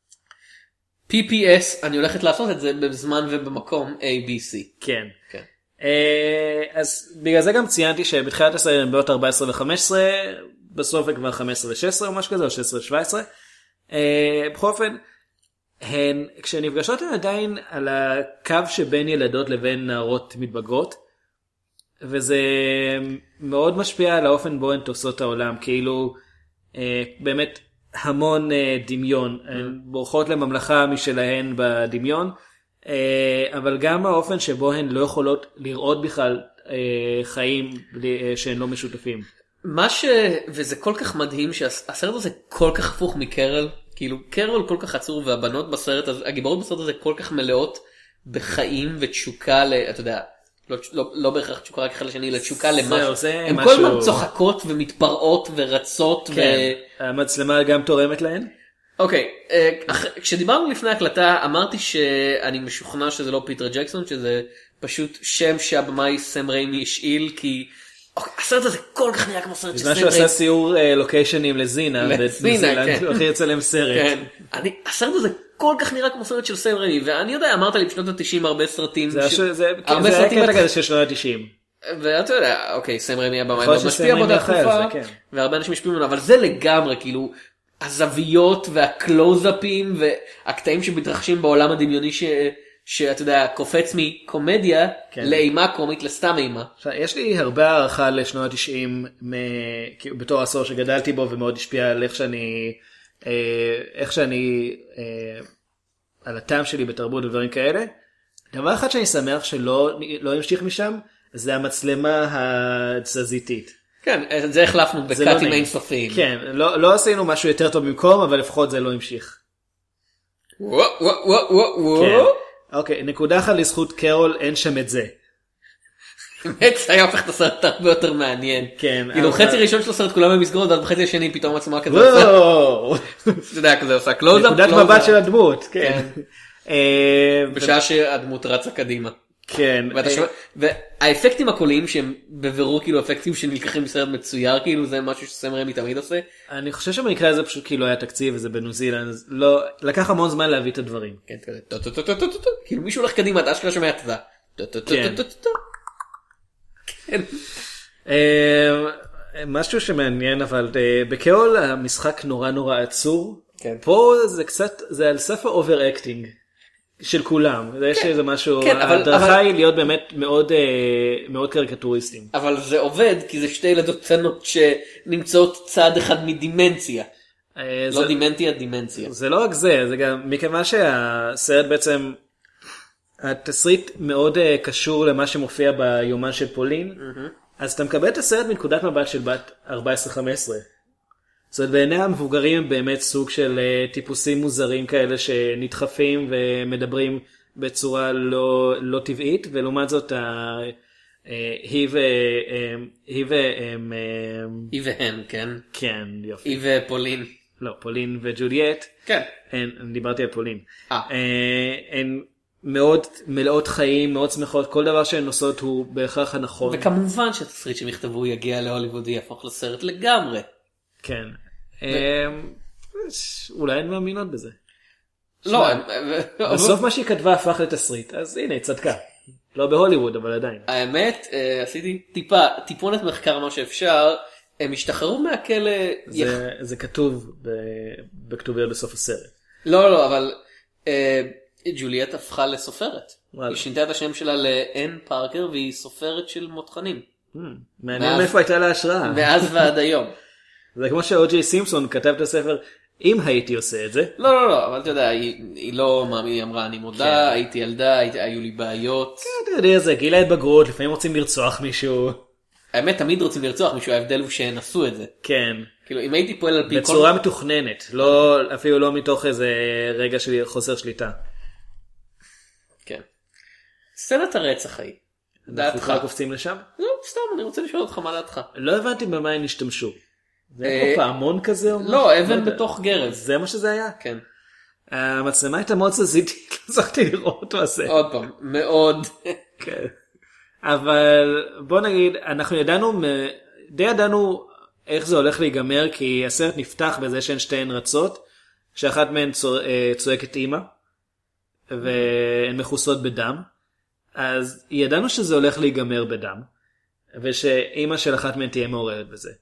פי פי אס, אני הולכת לעשות את זה בזמן ובמקום A B C. כן. כן. אז בגלל זה גם ציינתי שבתחילת הסרט הן באות ארבע עשרה ו-חמש עשרה, בסוף הן כבר חמש עשרה ו-שש עשרה או משהו כזה, או שש עשרה ו-שבע עשרה. בכל אופן, הן, כשנפגשות הן עדיין על הקו שבין ילדות לבין נערות מתבגרות, וזה מאוד משפיע על האופן בו הן תופסות את העולם, כאילו באמת המון דמיון, הן בורחות לממלכה משלהן בדמיון, אבל גם האופן שבו הן לא יכולות לראות בכלל חיים שהן לא משותפים. מה ש... וזה כל כך מדהים שהסרט הזה כל כך הפוך מקרל, כאילו קרל כל כך עצור והבנות בסרט הזה, הגיבורות בסרט הזה כל כך מלאות בחיים ותשוקה, אתה יודע, לא, לא, לא בהכרח תשוקה רק אחד לשני, לתשוקה למשהו. הן משהו... כל הזמן צוחקות ומתפרעות ורצות. כן, ו... המצלמה גם תורמת להן? אוקיי, כשדיברנו לפני הקלטה אמרתי שאני משוכנע שזה לא פיטר ג'קסון, שזה פשוט שם שהבמאי סם ריימי השאיל, כי הסרט הזה כל כך נראה כמו סרט של סם ריימי. זה שהוא עשה סיור לוקיישנים לזינה, לזינה, כן. הוא הכי יצא להם סרט. הסרט הזה כל כך נראה כמו סרט של סם ריימי, ואני יודע, אמרת לי בשנות ה-תשעים הרבה סרטים. זה היה קטע כזה של שנות ה-תשעים. ואתה יודע, אוקיי, סם ריימי הבמאי מאוד משפיע באותה תקופה, והרבה אנשים משפיעים ממנו, אבל זה לגמרי, כאילו, הזוויות והקלוזאפים והקטעים שמתרחשים בעולם הדמיוני ש... שאתה יודע, קופץ מקומדיה לאימה קומית לסתם אימה. יש לי הרבה הערכה לשנות ה-תשעים בתור עשור שגדלתי בו ומאוד השפיע על איך שאני, איך שאני, על הטעם שלי בתרבות ודברים כאלה. דבר אחד שאני שמח שלא לא המשיך משם, זה המצלמה התזזיתית. כן, את זה החלפנו בקאטים אינסופיים. כן, לא, לא עשינו משהו יותר טוב במקום, אבל לפחות זה לא המשיך. וואו, וואו, וואו, וואו. אוקיי, נקודה אחת לזכות קרול, אין שם את זה. באמת, זה היה הופך את הסרט הרבה יותר מעניין. כן. כאילו, חצי ראשון של הסרט כולם במסגרות, ואז בחצי השני פתאום עצמה כזה עושה. אתה יודע, כזה עושה קלוזאפ. נקודת מבט של הדמות, כן. בשעה שהדמות רצה קדימה. כן. והאפקטים הקוליים שהם בבירור כאילו אפקטים שנלקחים בסרט מצויר, כאילו זה משהו שסם ריימי תמיד עושה. אני חושב שבמקרה הזה פשוט כאילו היה תקציב וזה בניו זילנד, אז לא, לקח המון זמן להביא את הדברים. כן, כזה, כאילו מישהו הולך קדימה, אתה אשכרה שומע את זה. כן. משהו שמעניין, אבל בקרול המשחק נורא נורא עצור. פה זה קצת, זה על סף האובר אקטינג. של כולם, יש איזה משהו, הדרכה היא להיות באמת מאוד מאוד קריקטוריסטים. אבל זה עובד, כי זה שתי ילדות קטנות שנמצאות צעד אחד מדימנציה. לא דימנטיה, דימנציה. זה לא רק זה, זה גם מכיוון שהסרט בעצם, התסריט מאוד קשור למה שמופיע ביומן של פולין, אז אתה מקבל את הסרט מנקודת מבט של בת ארבע עשרה חמש עשרה. זאת אומרת, בעיני המבוגרים הם באמת סוג של טיפוסים מוזרים כאלה שנדחפים ומדברים בצורה לא, לא טבעית, ולעומת זאת, היא ו... היא והם... היא והם, כן. כן, יופי. היא ופולין. לא, פולין וג'וליאט. כן. אני דיברתי על פולין. הן מאוד מלאות חיים, מאוד שמחות, כל דבר שהן עושות הוא בהכרח הנכון. וכמובן שהתסריט שהם יכתבו יגיע להוליווד יהפוך לסרט לגמרי. כן. אולי הן מאמינות בזה. לא. בסוף מה שהיא כתבה הפך לתסריט, אז הנה, היא צדקה. לא בהוליווד, אבל עדיין. האמת, עשיתי טיפה, טיפונת מחקר מה שאפשר, הם השתחררו מהכלא. זה כתוב בכתוביות בסוף הסרט. לא, לא, אבל ג'וליאט הפכה לסופרת. היא שינתה את השם שלה לאן פארקר, והיא סופרת של מותחנים. מעניין מאיפה הייתה לה השראה. מאז ועד היום. זה כמו שאו-ג'יי סימפסון כתב את הספר, אם הייתי עושה את זה. לא, לא, לא, אבל אתה יודע, היא לא, היא אמרה, אני מודה, הייתי ילדה, היו לי בעיות. כן, אתה יודע, זה גיל ההתבגרות, לפעמים רוצים לרצוח מישהו. האמת, תמיד רוצים לרצוח מישהו, ההבדל הוא שהם עשו את זה. כן. כאילו, אם הייתי פועל על פי כל... בצורה מתוכננת, אפילו לא מתוך איזה רגע של חוסר שליטה. כן. סצנת הרצח ההיא. אנחנו כבר קופצים לשם? לא, סתם, אני רוצה לשאול אותך מה דעתך. לא הבנתי במה הם השתמשו. זה היה פה פעמון כזה? לא, אבן בתוך גרז. זה מה שזה היה? כן. המצלמה הייתה מאוד סזיתית, לא זכתי לראות מה זה. עוד פעם, מאוד. כן. אבל בוא נגיד, אנחנו ידענו, די ידענו איך זה הולך להיגמר, כי הסרט נפתח בזה שהן שתיהן רצות, שאחת מהן צועקת אימא, והן מכוסות בדם, אז ידענו שזה הולך להיגמר בדם, ושאימא של אחת מהן תהיה מעוררת בזה.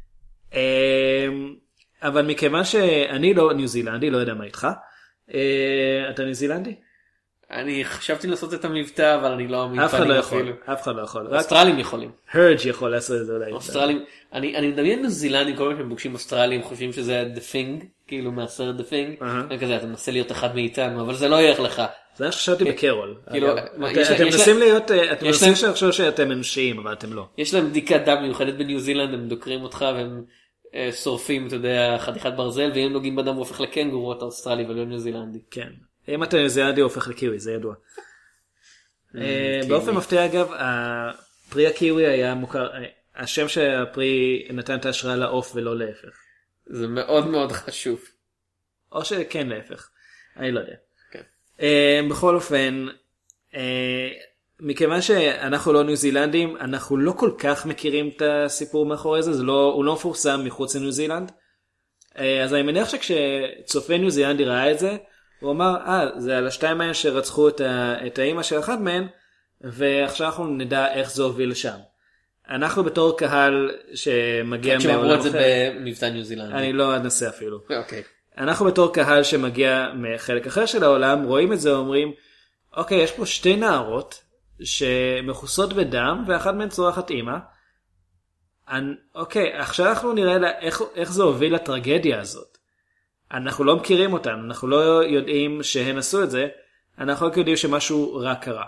אבל מכיוון שאני לא ניו זילנדי, לא יודע מה איתך, אתה ניו זילנדי? אני חשבתי לעשות את המבטא, אבל אני לא... אף אחד לא יכול, אף אחד לא יכול. אוסטרלים יכולים. הרג' יכול לעשות את זה אולי. אוסטרלים, אני מדמיין ניו זילנדים, כל פעם שהם פוגשים אוסטרלים, חושבים שזה The Thing, כאילו מהסרט The Thing, וכזה, אתה מנסה להיות אחד מאיתנו, אבל זה לא ילך לך. זה מה שחשבתי בקרול. אתם מנסים להיות, אתם מנסים לחשוב שאתם אנושיים, אבל אתם לא. יש להם בדיקת דם מיוחדת בניו זילנד, הם דוקרים אותך והם שורפים, אתה יודע, חתיכת ברזל, ואם נוגעים בדם הוא הופך לקנגורו, אתה אוסטרלי ולא ניו זילנדי. כן. אם אתה ניו זילנדי הוא הופך לקיווי, זה ידוע. באופן מפתיע אגב, הפרי הקיווי היה מוכר, השם שהפרי נתן את ההשראה לעוף ולא להפך. זה מאוד מאוד חשוב. או שכן להפך, אני לא יודע. כן. Uh, בכל אופן, uh, מכיוון שאנחנו לא ניו זילנדים, אנחנו לא כל כך מכירים את הסיפור מאחורי זה, זה לא, הוא לא מפורסם מחוץ לניו זילנד. Uh, אז אני מניח שכשצופה ניו זילנדי ראה את זה, הוא אמר, אה, זה על השתיים מהן שרצחו את, ה, את האמא של אחד מהן, ועכשיו אנחנו נדע איך זה הוביל לשם. אנחנו בתור קהל שמגיע מעולם אחר. מעולם את אחר. זה במבטא ניו זילנדי. אני לא אנסה אפילו. אוקיי. אנחנו בתור קהל שמגיע מחלק אחר של העולם, רואים את זה ואומרים, אוקיי, יש פה שתי נערות שמחוסות בדם, ואחת מהן צורחת אימא. אני, אוקיי, עכשיו אנחנו נראה לה, איך, איך זה הוביל לטרגדיה הזאת. אנחנו לא מכירים אותם, אנחנו לא יודעים שהן עשו את זה, אנחנו רק יודעים שמשהו רע קרה.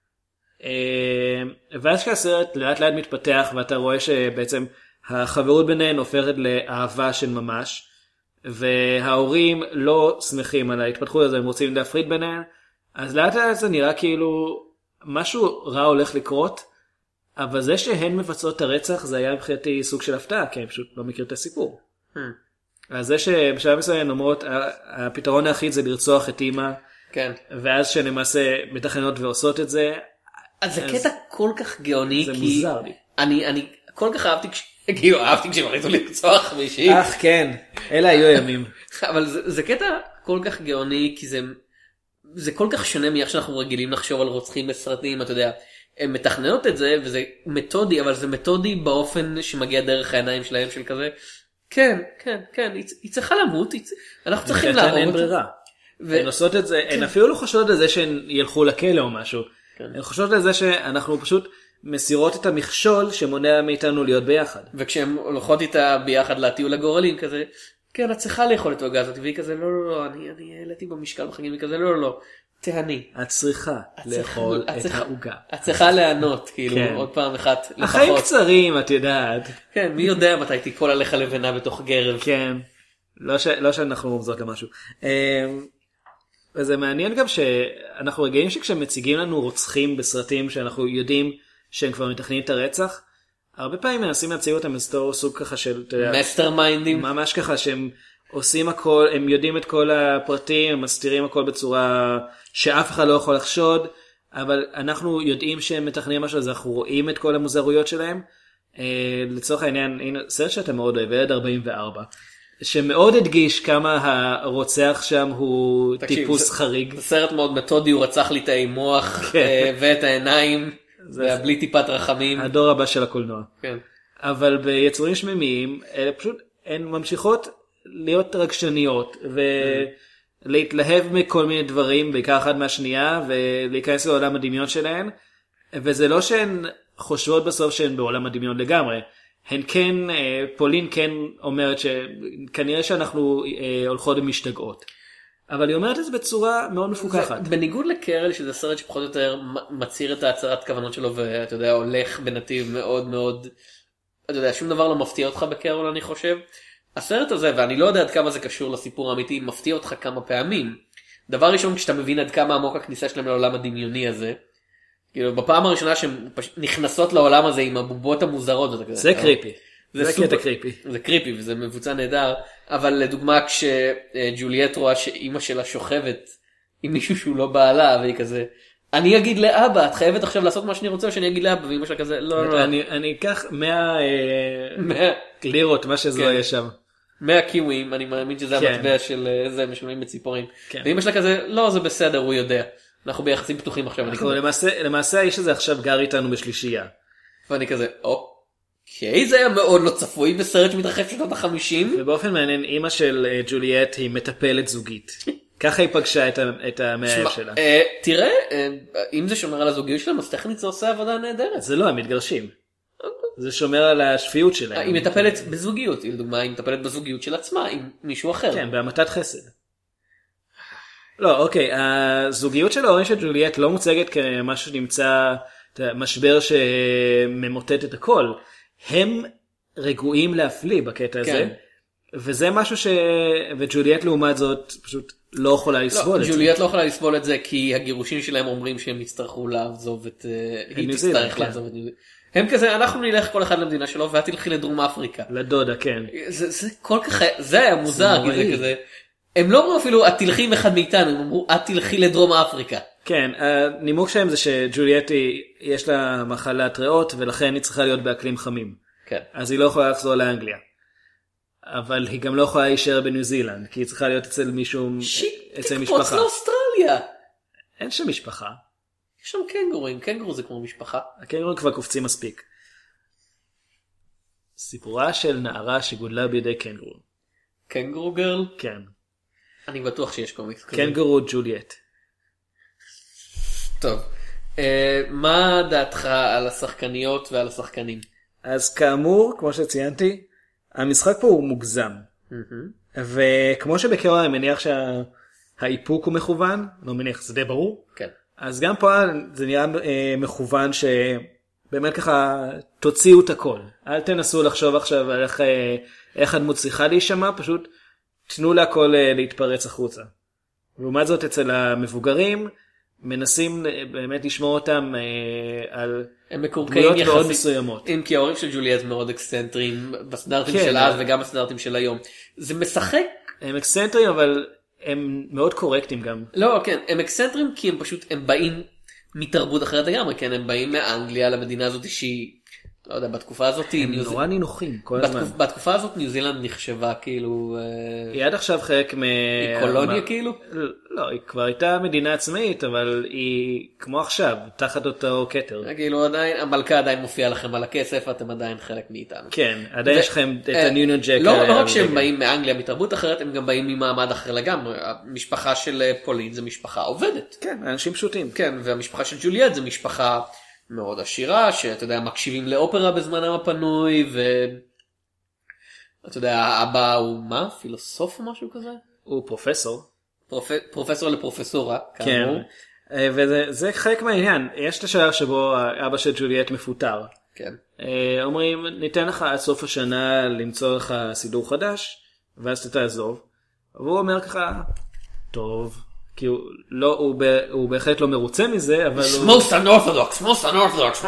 ואז כשהסרט לאט לאט מתפתח, ואתה רואה שבעצם החברות ביניהן הופכת לאהבה של ממש, וההורים לא שמחים על ההתפתחות הזה, הם רוצים להפריד ביניהן, אז לאט לאט זה נראה כאילו משהו רע הולך לקרות, אבל זה שהן מבצעות את הרצח זה היה מבחינתי סוג של הפתעה, כי אני פשוט לא מכיר את הסיפור. Hmm. אז זה שבשלב מסוים אומרות, הפתרון היחיד זה לרצוח את אמא, כן. ואז שלמעשה מתכננות ועושות את זה. אז זה קטע כל כך גאוני, זה כי מוזר לי. אני, אני כל כך אהבתי, כש... כאילו אהבתי כשהם החליטו לרצוח מישהי. אך כן, אלה היו ימים. אבל זה, זה קטע כל כך גאוני, כי זה, זה כל כך שונה מאיך שאנחנו רגילים לחשוב על רוצחים בסרטים, אתה יודע. הם מתכננות את זה, וזה מתודי, אבל זה מתודי באופן שמגיע דרך העיניים שלהם של כזה. כן, כן, כן, היא, היא צריכה למות, היא, אנחנו צריכים להרוג אותה. אין ברירה. ו... הן עושות את זה, הן אפילו לא חושבות על זה שהן ילכו לכלא או משהו. כן. הן חושבות על זה שאנחנו פשוט מסירות את המכשול שמונע מאיתנו להיות ביחד. וכשהן הולכות איתה ביחד לטיול הגורלים כזה, כן, את צריכה לאכול את העוגה הזאת, והיא כזה, לא, לא, לא, אני, אני העליתי במשקל בחגים, וכזה, לא, לא, לא, תהני. את צריכה לאכול את העוגה. את צריכה לענות, כאילו, כן. עוד פעם אחת לפחות. החיים קצרים, את יודעת. כן, מי יודע מתי תיפול עליך לבנה בתוך גרב. כן, לא, ש... לא שאנחנו רומזות למשהו. וזה מעניין גם שאנחנו רגעים שכשמציגים לנו רוצחים בסרטים שאנחנו יודעים שהם כבר מתכננים את הרצח, הרבה פעמים מנסים להציג אותם בתור סוג ככה של, אתה יודע, מאסטר מיינדים. ממש ככה שהם עושים הכל, הם יודעים את כל הפרטים, הם מסתירים הכל בצורה שאף אחד לא יכול לחשוד, אבל אנחנו יודעים שהם מתכננים משהו, אז אנחנו רואים את כל המוזרויות שלהם. לצורך העניין, הנה, סרט שאתה מאוד אוהב, ילד ארבעים וארבע, שמאוד הדגיש כמה הרוצח שם הוא תקשיב, טיפוס זה, חריג. זה סרט מאוד מתודי, הוא רצח לי את המוח ואת העיניים, ובלי טיפת רחמים. הדור הבא של הקולנוע. כן. אבל ביצורים שממיים, אלה פשוט, הן ממשיכות להיות רגשניות, ולהתלהב מכל מיני דברים, בעיקר אחד מהשנייה, ולהיכנס לעולם הדמיון שלהן, וזה לא שהן חושבות בסוף שהן בעולם הדמיון לגמרי, הן כן, פולין כן אומרת שכנראה שאנחנו הולכות ומשתגעות. אבל היא אומרת את זה בצורה מאוד מפוקחת. בניגוד לקרל, שזה סרט שפחות או יותר מצהיר את ההצהרת כוונות שלו, ואתה יודע, הולך בנתיב מאוד מאוד, אתה יודע, שום דבר לא מפתיע אותך בקרל, אני חושב. הסרט הזה, ואני לא יודע עד כמה זה קשור לסיפור האמיתי, מפתיע אותך כמה פעמים. דבר ראשון, כשאתה מבין עד כמה עמוק הכניסה שלהם לעולם הדמיוני הזה, כאילו, בפעם הראשונה שהן נכנסות לעולם הזה עם הבובות המוזרות, זה, זה קריפי. זה, זה קטע קריפי. זה קריפי וזה מבוצע נהדר, אבל לדוגמה כשג'וליאט רואה שאימא שלה שוכבת עם מישהו שהוא לא בעלה, והיא כזה, אני אגיד לאבא, את חייבת עכשיו לעשות מה שאני רוצה, או שאני אגיד לאבא, ואימא שלה כזה, לא, לא. אני, אני אקח מאה לירות, מה שזה לא יהיה שם. מאה קיווים, אני מאמין שזה המטבע של זה, משלמים בציפורים. ואימא שלה כזה, לא, זה בסדר, הוא יודע. אנחנו ביחסים פתוחים עכשיו. למעשה, למעשה האיש הזה עכשיו גר איתנו בשלישייה. ואני כזה, אוקיי, זה היה מאוד לא צפוי בסרט שמתרחש בשנות החמישים. ובאופן מעניין, אמא של ג'וליאט היא מטפלת זוגית. ככה היא פגשה את המאהב שלה. תראה, אם זה שומר על הזוגיות שלהם, אז טכנית זה עושה עבודה נהדרת. זה לא, הם מתגרשים. זה שומר על השפיות שלהם. היא מטפלת בזוגיות, לדוגמה, היא מטפלת בזוגיות של עצמה עם מישהו אחר. כן, בהמתת חסד. לא, אוקיי, הזוגיות של ההורים של ג'וליאט לא מוצגת כמשהו שנמצא, משבר שממוטט את הכל. הם רגועים להפליא בקטע הזה, כן. וזה משהו ש... וג'וליאט לעומת זאת פשוט לא יכולה לסבול לא, את זה. ג'וליאט לא יכולה לסבול את זה כי הגירושים שלהם אומרים שהם יצטרכו לעזוב את... היא תצטרך כן. לעזוב את ניו זילנד. הם כזה, אנחנו נלך כל אחד למדינה שלו ואת תלכי לדרום אפריקה. לדודה, כן. זה, זה כל כך... זה היה מוזר, כי זה כזה... הם לא אמרו אפילו, את תלכי עם אחד מאיתנו, הם אמרו, את תלכי לדרום אפריקה. כן, הנימוק שלהם זה שג'ולייט יש לה מחלת ריאות, ולכן היא צריכה להיות באקלים חמים. כן. אז היא לא יכולה לחזור לאנגליה. אבל היא גם לא יכולה להישאר בניו זילנד, כי היא צריכה להיות אצל מישהו, אצל משפחה. תקפוץ לאוסטרליה. אין שם משפחה. יש שם קנגורים, קנגורו זה כמו משפחה. הקנגורים כבר קופצים מספיק. סיפורה של נערה שגודלה בידי קנגורו. קנגורו גרל? כן. אני בטוח שיש קומיקס כזה. קנגורו ג'ולייט. טוב. אה, מה דעתך על השחקניות ועל השחקנים? אז כאמור, כמו שציינתי, המשחק פה הוא מוגזם. וכמו שבקרוב אני מניח שהאיפוק הוא מכוון, לא מניח, זה די ברור. כן. אז גם פה זה נראה אה, מכוון שבאמת ככה תוציאו את הכל. אל תנסו לחשוב עכשיו על איך, אה, איך הדמות צריכה להישמע, פשוט תנו לה הכל אה, להתפרץ החוצה. לעומת זאת אצל המבוגרים, מנסים באמת לשמור אותם אה, על דמויות מאוד מסוימות. אם כי ההורים של ג'ולייט מאוד אקסצנטריים בסטנדרטים כן, של אז וגם בסטנדרטים של היום. זה משחק. הם אקסצנטריים אבל הם מאוד קורקטים גם. לא, כן, הם אקסצנטריים כי הם פשוט, הם באים מתרבות אחרת לגמרי, כן, הם באים מאנגליה למדינה הזאת שהיא, לא יודע, בתקופה הזאת... הם נורא נינוחים כל הזמן. בתקופה הזאת ניו זילנד נחשבה כאילו... היא עד עכשיו חלק מ... היא קולוניה כאילו? לא, היא כבר הייתה מדינה עצמאית, אבל היא כמו עכשיו, תחת אותו קטר. כאילו עדיין, המלכה עדיין מופיעה לכם על הכסף, אתם עדיין חלק מאיתנו. כן, עדיין יש לכם את הניוניון ג'ק. לא רק שהם באים מאנגליה מתרבות אחרת, הם גם באים ממעמד אחר לגמרי. המשפחה של פולין זה משפחה עובדת. כן, אנשים פשוטים. כן, והמשפחה של ג'ולייט זה משפחה מאוד עשירה, שאתה יודע, מקשיבים לאופרה בזמנם הפנוי, ואתה יודע, האבא הוא מה? פילוסוף או משהו כזה? הוא פרופסור. פרופ... פרופסור לפרופסורה, כן, כאמור. וזה זה חלק מהעניין. יש את השלב שבו האבא של ג'ולייט מפוטר. כן. אומרים, ניתן לך עד סוף השנה למצוא לך סידור חדש, ואז אתה תעזוב. והוא אומר ככה, טוב... כי הוא, לא, הוא, ב, הוא בהחלט לא מרוצה מזה, אבל הוא... most unorthodox, most unorthodox.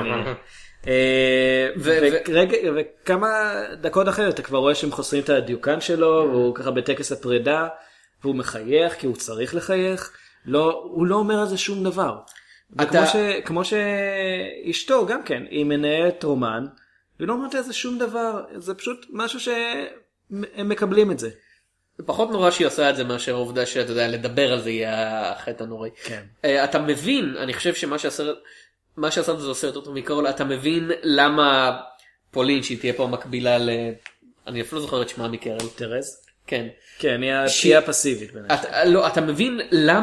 וכמה דקות אחרת אתה כבר רואה שהם חוסרים את הדיוקן שלו, והוא ככה בטקס הפרידה, והוא מחייך כי הוא צריך לחייך, לא, הוא לא אומר על זה שום דבר. כמו שאשתו גם כן, היא מנהלת רומן, והיא לא אומרת על זה שום דבר, זה פשוט משהו שהם מקבלים את זה. זה פחות נורא שהיא עושה את זה מאשר העובדה שאתה יודע, לדבר על זה יהיה החטא הנוראי. כן. אתה מבין, אני חושב שמה שהסרט, מה שהסרט הזה עושה יותר טוב מכל, אתה מבין למה פולין, שהיא תהיה פה מקבילה ל... אני אפילו זוכר את שמה מקרל. טרז? כן. כן, היא הפסיבית. לא, אתה מבין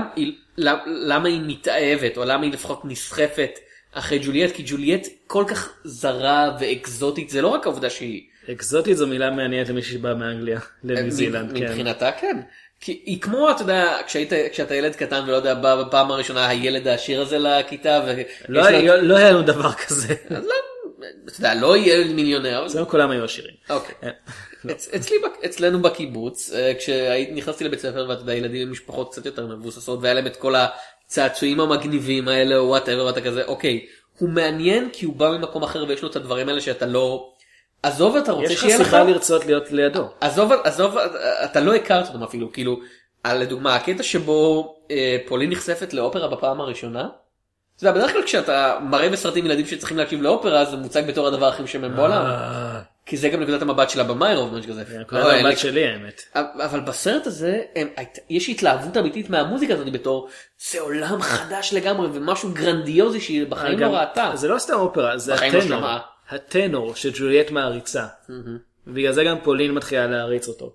למה היא מתאהבת, או למה היא לפחות נסחפת אחרי ג'ולייט, כי ג'ולייט כל כך זרה ואקזוטית, זה לא רק העובדה שהיא... אקזוטית זו מילה מעניינת למי שבא מאנגליה לניו זילנד. מבחינתה כן. כי היא כמו, אתה יודע, כשאתה ילד קטן ולא יודע, בא בפעם הראשונה הילד העשיר הזה לכיתה. לא היה לנו דבר כזה. אתה יודע, לא ילד מיליונר. זה לא כולם היו עשירים. אוקיי. אצלנו בקיבוץ, כשנכנסתי לבית ספר ואתה יודע, ילדים עם משפחות קצת יותר מבוססות, והיה להם את כל הצעצועים המגניבים האלה, או whatever, ואתה כזה, אוקיי, הוא מעניין כי הוא בא ממקום אחר ויש לו את הדברים האלה שאתה לא... עזוב, אתה רוצה שיהיה לך... יש לך סיבה לרצות להיות לידו. עזוב, עזוב, אתה לא הכרת אותם אפילו, כאילו, לדוגמה, הקטע שבו אה, פולין נחשפת לאופרה בפעם הראשונה, זה בדרך כלל כשאתה מראה בסרטים ילדים שצריכים להקשיב לאופרה, זה מוצג בתור הדבר הכי משמם בעולם. כי זה גם נקודת המבט שלה במיירוב, משהו כזה. נקודת המבט שלי, האמת. אבל בסרט הזה, יש התלהבות אמיתית מהמוזיקה הזאת בתור, זה עולם חדש לגמרי, ומשהו גרנדיוזי שהיא בחיים לא ראתה. זה לא סתם אופרה, זה הטנור. הטנור שג'ולייט מעריצה. ובגלל זה גם פולין מתחילה להריץ אותו.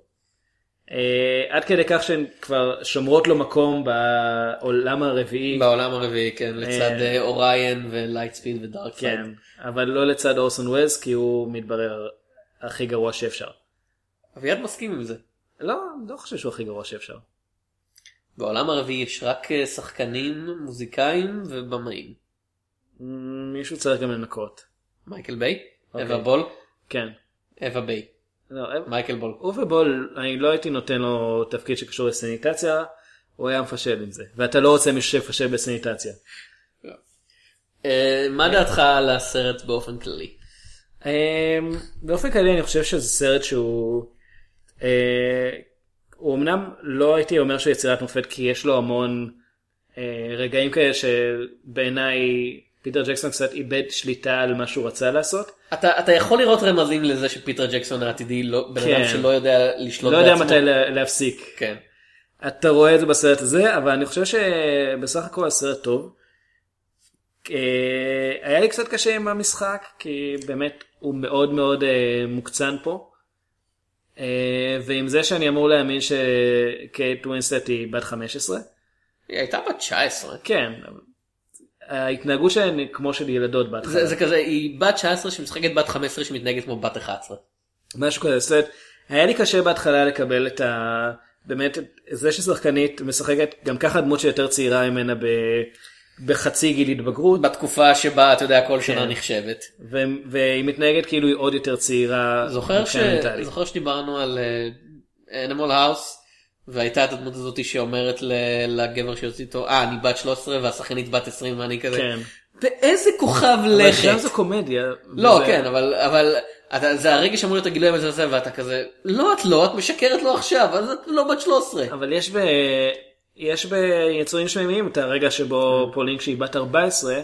עד כדי כך שהן כבר שומרות לו מקום בעולם הרביעי. בעולם הרביעי, כן. לצד אוריין ולייטספיד ודארקסייד. כן, אבל לא לצד אורסון ווילס, כי הוא מתברר הכי גרוע שאפשר. אביעד מסכים עם זה. לא, לא חושב שהוא הכי גרוע שאפשר. בעולם הרביעי יש רק שחקנים, מוזיקאים ובמאים. מישהו צריך גם לנקות. מייקל ביי? אבה בול? כן. אבה ביי. מייקל בול. אובה בול, אני לא הייתי נותן לו תפקיד שקשור לסניטציה, הוא היה מפשל עם זה. ואתה לא רוצה מישהו שפשל בסניטציה. מה דעתך על הסרט באופן כללי? באופן כללי אני חושב שזה סרט שהוא הוא אמנם לא הייתי אומר שהוא יצירת מופת, כי יש לו המון אה, רגעים כאלה שבעיניי פיטר ג'קסון קצת איבד שליטה על מה שהוא רצה לעשות. אתה, אתה יכול לראות רמזים לזה שפיטר ג'קסון העתידי לא, בן כן. אדם שלא יודע לשלוט לא בעצמו. יודע מתי לה, להפסיק. כן. אתה רואה את זה בסרט הזה, אבל אני חושב שבסך הכל הסרט טוב. היה לי קצת קשה עם המשחק, כי באמת הוא מאוד מאוד מוקצן פה. ועם זה שאני אמור להאמין שקייט ווינסלט היא בת חמש עשרה. היא הייתה בת תשע עשרה. כן. ההתנהגות שלהן כמו של ילדות בהתחלה. זה, זה כזה, היא בת תשע עשרה שמשחקת בת חמש עשרה שמתנהגת כמו בת אחת עשרה. משהו כזה. זאת אומרת, היה לי קשה בהתחלה לקבל את ה... באמת, זה ששחקנית משחקת גם ככה דמות שיותר צעירה ממנה ב... בחצי גיל התבגרות. בתקופה שבה, אתה יודע, כל שנה נחשבת. ו... והיא מתנהגת כאילו היא עוד יותר צעירה. זוכר, ש... זוכר שדיברנו על אנימל האוס, והייתה את הדמות הזאת שאומרת לגבר שיוצא איתו, אה, אני בת שלוש עשרה והשחקנית בת עשרים ואני כזה. כן. באיזה כוכב לכת. אבל שם זו קומדיה. לא, וזה... כן, אבל, אבל אתה, זה הרגע שאמור להיות הגילוי המזעזע, ואתה כזה, לא, את לא, את משקרת לו עכשיו, אז את לא בת שלוש עשרה. אבל יש ב... יש ביצורים שמימיים את הרגע שבו פולין כשהיא בת ארבע עשרה,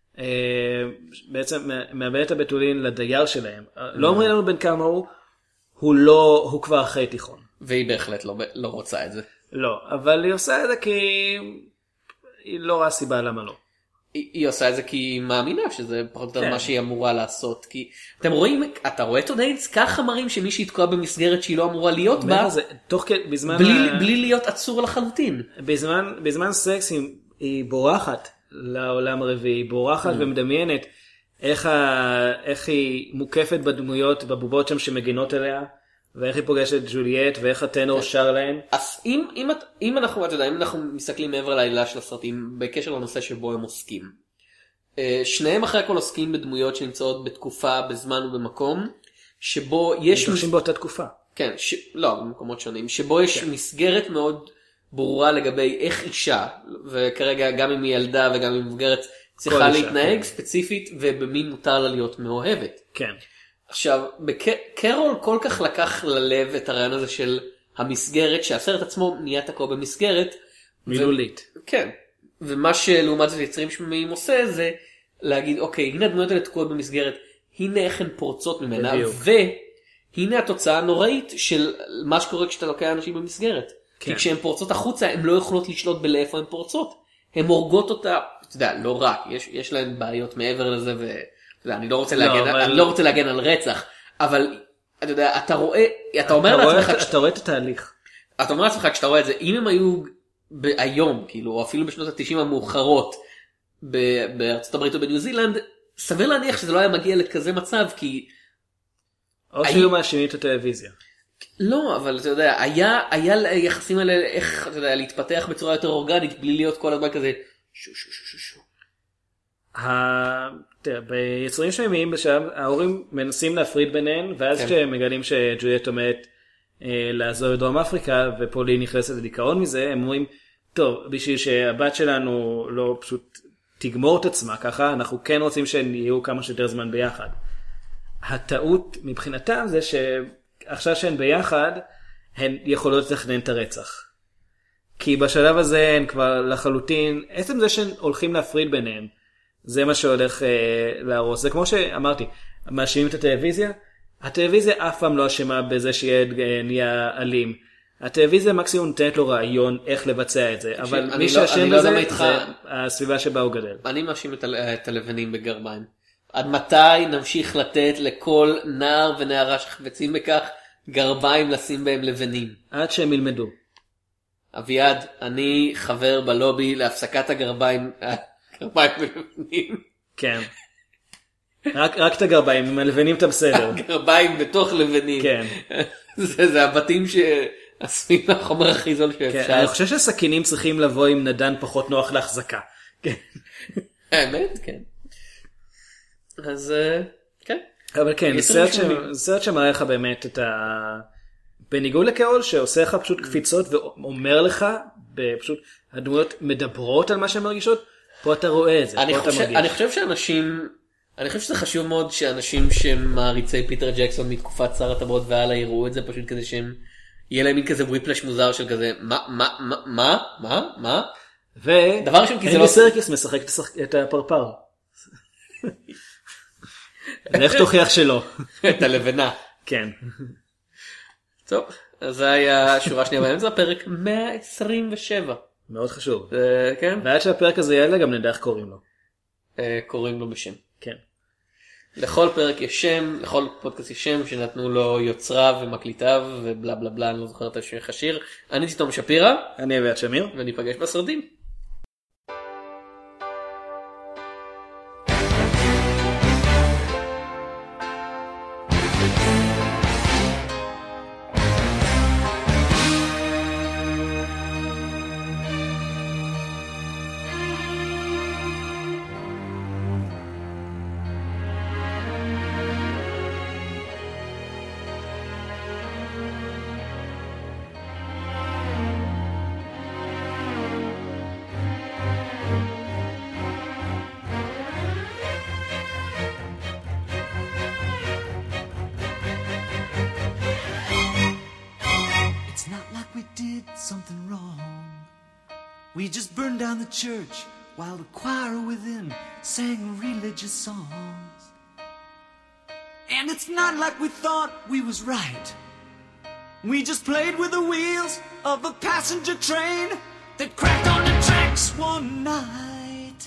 בעצם מאבד את הבתולין לדייר שלהם. לא אומרים לנו בין כמה הוא, הוא לא, הוא כבר אחרי תיכון. והיא בהחלט לא, לא רוצה את זה. לא, אבל היא עושה את זה כי היא לא רואה סיבה למה לא. היא, היא עושה את זה כי היא מאמינה שזה פחות או יותר מה שהיא אמורה לעשות. כי אתם רואים, אתה רואה את אודיינס ככה מראים שמישהי תקועה במסגרת שהיא לא אמורה להיות בה, זה, תוך כדי, בזמן בלי, ה... בלי להיות עצור לחלוטין. בזמן, בזמן סקס היא, היא בורחת לעולם הרביעי, היא בורחת mm. ומדמיינת איך, ה, איך היא מוקפת בדמויות, בבובות שם שמגינות אליה, ואיך היא פוגשת ג'וליאט, ואיך הטנור שר להן. אז אם, אם, אם אנחנו, אתה יודע, אם אנחנו מסתכלים מעבר לעלילה של הסרטים, בקשר לנושא שבו הם עוסקים, שניהם אחרי הכל עוסקים בדמויות שנמצאות בתקופה, בזמן ובמקום, שבו יש... הם תחשים באותה תקופה. כן, ש... לא, במקומות שונים, שבו יש כן. מסגרת מאוד ברורה לגבי איך אישה, וכרגע גם אם היא ילדה וגם אם היא מבוגרת, צריכה להתנהג כן. ספציפית, ובמי מותר לה להיות מאוהבת. כן. עכשיו, קרול כל כך לקח ללב את הרעיון הזה של המסגרת, שהסרט עצמו נהיה תקוע במסגרת. מילולית. ו... כן. ומה שלעומת זה יצרים שמיים עושה זה להגיד, אוקיי, הנה הדמויות האלה תקועות במסגרת, הנה איך הן פורצות ממנה, והנה התוצאה הנוראית של מה שקורה כשאתה לוקח אנשים במסגרת. כן. כי כשהן פורצות החוצה, הן לא יכולות לשלוט בלאיפה הן פורצות. הן הורגות אותה, אתה יודע, לא רק, יש, יש להן בעיות מעבר לזה, ו... אני לא רוצה להגן, לא, אבל... אני לא רוצה להגן על רצח, אבל אתה יודע, אתה רואה, אתה אומר לעצמך, אתה רואה את התהליך. אתה אומר לעצמך כשאתה רואה את זה, אם הם היו היום, כאילו, או אפילו בשנות ה-תשעים המאוחרות, בארצות הברית או בניו זילנד, סביר להניח שזה לא היה מגיע לכזה מצב, כי... או שהיו מאשימים את הטלוויזיה. לא, אבל אתה יודע, היה, היה יחסים האלה, איך, אתה יודע, להתפתח בצורה יותר אורגנית, בלי להיות כל הזמן כזה, שו, שו, שו, שו, שו. ביצורים שמימיים בשלב, ההורים מנסים להפריד ביניהם, ואז כשהם מגלים שג'וליאט עומדת לעזוב את דרום אפריקה, ופולין נכנסת לדיכאון מזה, הם אומרים, טוב, בשביל שהבת שלנו לא פשוט תגמור את עצמה ככה, אנחנו כן רוצים שהם יהיו כמה שיותר זמן ביחד. הטעות מבחינתם זה שעכשיו שהן ביחד, הן יכולות לתכנן את הרצח. כי בשלב הזה הן כבר לחלוטין, עצם זה שהן הולכים להפריד ביניהם, זה מה שהולך אה, להרוס. זה כמו שאמרתי, מאשימים את הטלוויזיה, הטלוויזיה אף פעם לא אשמה בזה שילד אה, נהיה אלים. הטלוויזיה מקסימום נותנת לו רעיון איך לבצע את זה, אבל מי שאשם בזה זה הסביבה שבה הוא גדל. אני מאשים את, את הלבנים בגרביים. עד מתי נמשיך לתת לכל נער ונערה שחפצים בכך גרביים לשים בהם לבנים? עד שהם ילמדו. אביעד, אני חבר בלובי להפסקת הגרביים, גרביים ולבנים. כן. רק, רק את הגרביים, עם הלבנים אתה בסדר. גרביים בתוך לבנים. כן. זה, זה הבתים שעשויים מהחומר הכי זול שאפשר. כן, אני חושב שסכינים צריכים לבוא עם נדן פחות נוח להחזקה. כן. האמת, כן. אז, כן. אבל כן, זה סרט שמראה לך באמת את ה... בניגוד לקרול שעושה לך פשוט קפיצות ואומר לך, פשוט הדמויות מדברות על מה שהן מרגישות, פה אתה רואה את זה, אני פה חושב, אתה מרגיש. אני חושב שאנשים, אני חושב שזה חשוב מאוד שאנשים שמעריצי פיטר ג'קסון מתקופת שר הטבעות והלאה יראו את זה, פשוט כדי שהם יהיה להם מין כזה וויפלש מוזר של כזה, מה, מה, מה, מה, מה, מה? ודבר ראשון, כי זה לא... סרקיס משחק את הפרפר. לך תוכיח שלא. את הלבנה. כן. טוב, אז זה היה שורה שנייה באמצע, הפרק מאה עשרים ושבע. מאוד חשוב. כן? ועד שהפרק הזה יעלה גם נדע איך קוראים לו. קוראים לו בשם. כן. לכל פרק יש שם, לכל פודקאסט יש שם שנתנו לו יוצריו ומקליטיו ובלה בלה בלה, אני לא זוכר את השיר. אני תום שפירא. אני אביעד שמיר. וניפגש בסרטים. We just burned down the church while the choir within sang religious songs. And it's not like we thought we was right. We just played with the wheels of a passenger train that cracked on the tracks one night.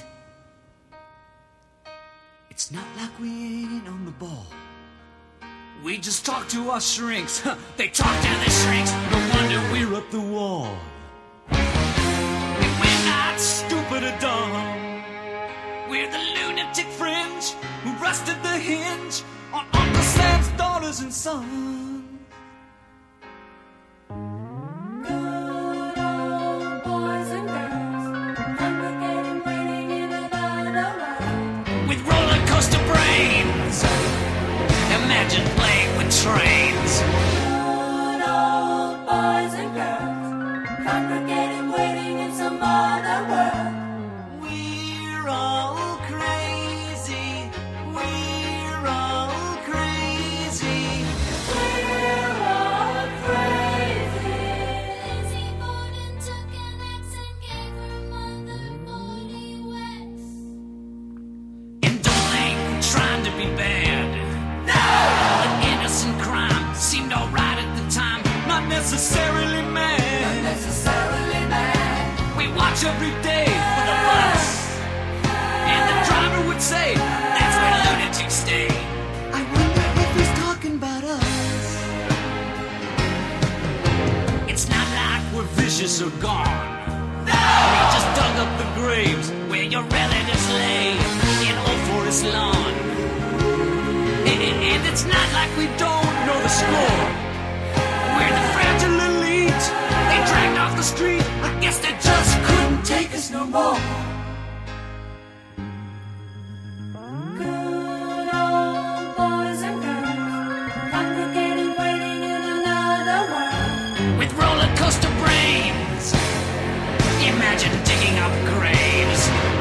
It's not like we ain't on the ball. We just talk to our shrinks. They talk to the shrinks. No wonder we're up the wall. Not stupid or dumb. We're the lunatic fringe who rusted the hinge on Uncle Sam's daughters and sons. Good old boys and girls, congregating, waiting in another world. With roller coaster brains, imagine playing with trains. Good old boys and girls, congregating, waiting in some other world. We're all crazy. We're all crazy. We're all crazy. Lizzie Borden took an axe and gave her mother forty whacks. And don't think we're trying to be bad. No! An innocent crime seemed alright at the time. Not necessarily mad. Not necessarily mad. We watch every day for the bus. And the driver would say, that's where lunatics stay. I wonder if he's talking about us. It's not like we're vicious or gone. No! We just dug up the graves where your relatives lay in Old Forest Lawn. And, and it's not like we don't know the score. We're the fragile elite. They dragged off the street. I guess they just couldn't take us no more. Good old boys and girls, congregating, waiting in another world. With roller coaster brains, imagine digging up graves.